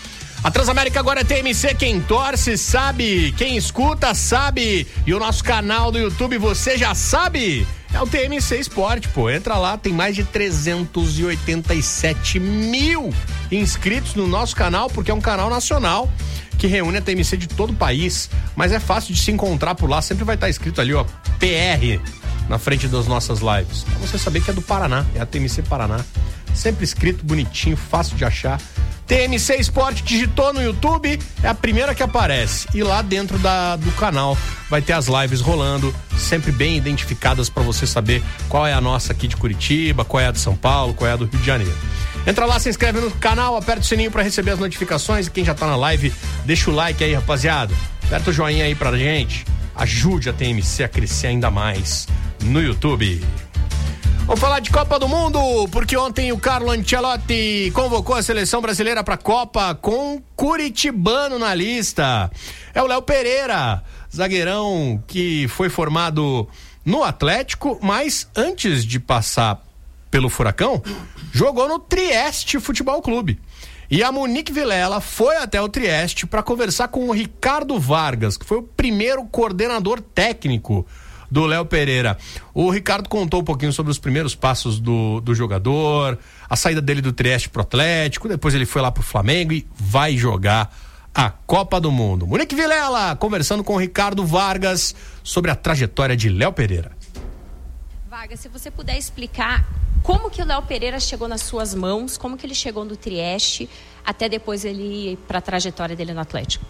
A Transamérica agora é T M C, quem torce sabe, quem escuta sabe. E o nosso canal do YouTube, você já sabe? É o T M C Esporte, pô. Entra lá, tem mais de trezentos e oitenta e sete mil inscritos no nosso canal, porque é um canal nacional que reúne a T M C de todo o país. Mas é fácil de se encontrar por lá, sempre vai estar escrito ali, ó, P R, na frente das nossas lives. Pra você saber que é do Paraná, é a T M C Paraná. Sempre escrito, bonitinho, fácil de achar. T M C Esporte, digitou no YouTube, é a primeira que aparece. E lá dentro da, do canal vai ter as lives rolando, sempre bem identificadas para você saber qual é a nossa aqui de Curitiba, qual é a de São Paulo, qual é a do Rio de Janeiro. Entra lá, se inscreve no canal, aperta o sininho para receber as notificações. E quem já tá na live, deixa o like aí, rapaziada. Aperta o joinha aí pra gente. Ajude a T M C a crescer ainda mais no YouTube. Vamos falar de Copa do Mundo, porque ontem o Carlo Ancelotti convocou a seleção brasileira para a Copa com curitibano na lista. É o Léo Pereira, zagueirão que foi formado no Atlético, mas antes de passar pelo Furacão, jogou no Trieste Futebol Clube. E a Monique Vilela foi até o Trieste para conversar com o Ricardo Vargas, que foi o primeiro coordenador técnico do Léo Pereira. O Ricardo contou um pouquinho sobre os primeiros passos do, do jogador, a saída dele do Trieste pro Atlético, depois ele foi lá pro Flamengo e vai jogar a Copa do Mundo. Monique Vilela conversando com o Ricardo Vargas sobre a trajetória de Léo Pereira. Vargas, se você puder explicar como que o Léo Pereira chegou nas suas mãos, como que ele chegou no Trieste, até depois ele ir para a trajetória dele no Atlético.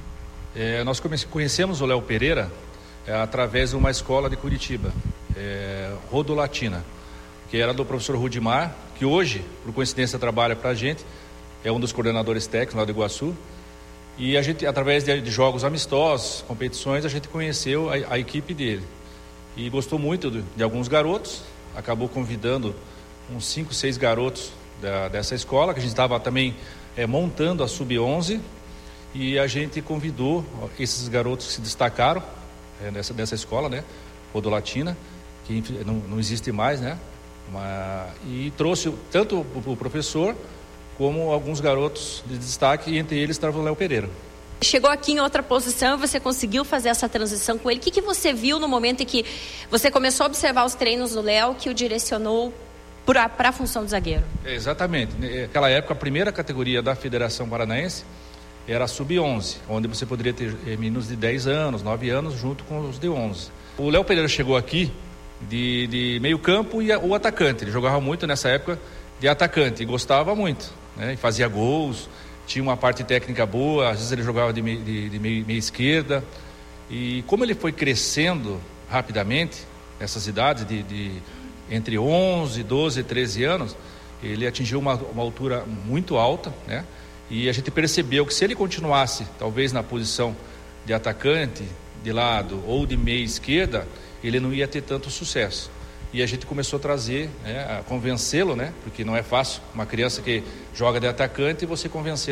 É, nós conhecemos o Léo Pereira É, através de uma escola de Curitiba, é, Rodolatina, que era do professor Rudimar, que hoje, por coincidência, trabalha para a gente, é um dos coordenadores técnicos lá de Iguaçu, e a gente, através de, de jogos amistosos, competições, a gente conheceu a, a equipe dele, e gostou muito de, de alguns garotos, acabou convidando uns cinco, seis garotos da, dessa escola, que a gente estava também é, montando a sub onze, e a gente convidou esses garotos que se destacaram, É, dessa, dessa escola, né, Rodolatina, que não, não existe mais, né, uma, e trouxe tanto o, o professor como alguns garotos de destaque, e entre eles estava o Léo Pereira. Chegou aqui em outra posição e você conseguiu fazer essa transição com ele. O que, que você viu no momento em que você começou a observar os treinos do Léo que o direcionou para a função de zagueiro? É, exatamente. Naquela época, a primeira categoria da Federação Paranaense era a sub onze, onde você poderia ter meninos de dez anos, nove anos, junto com os de onze. O Léo Pereira chegou aqui de, de meio campo e a, o atacante. Ele jogava muito nessa época de atacante e gostava muito, né? E fazia gols, tinha uma parte técnica boa, às vezes ele jogava de meia, de, de meia, meia esquerda. E como ele foi crescendo rapidamente, nessas idades de, de entre onze, doze, treze anos, ele atingiu uma, uma altura muito alta, né? E a gente percebeu que se ele continuasse, talvez na posição de atacante, de lado ou de meia esquerda, ele não ia ter tanto sucesso. E a gente começou a trazer, né, a convencê-lo, né? Porque não é fácil uma criança que joga de atacante e você convencê-lo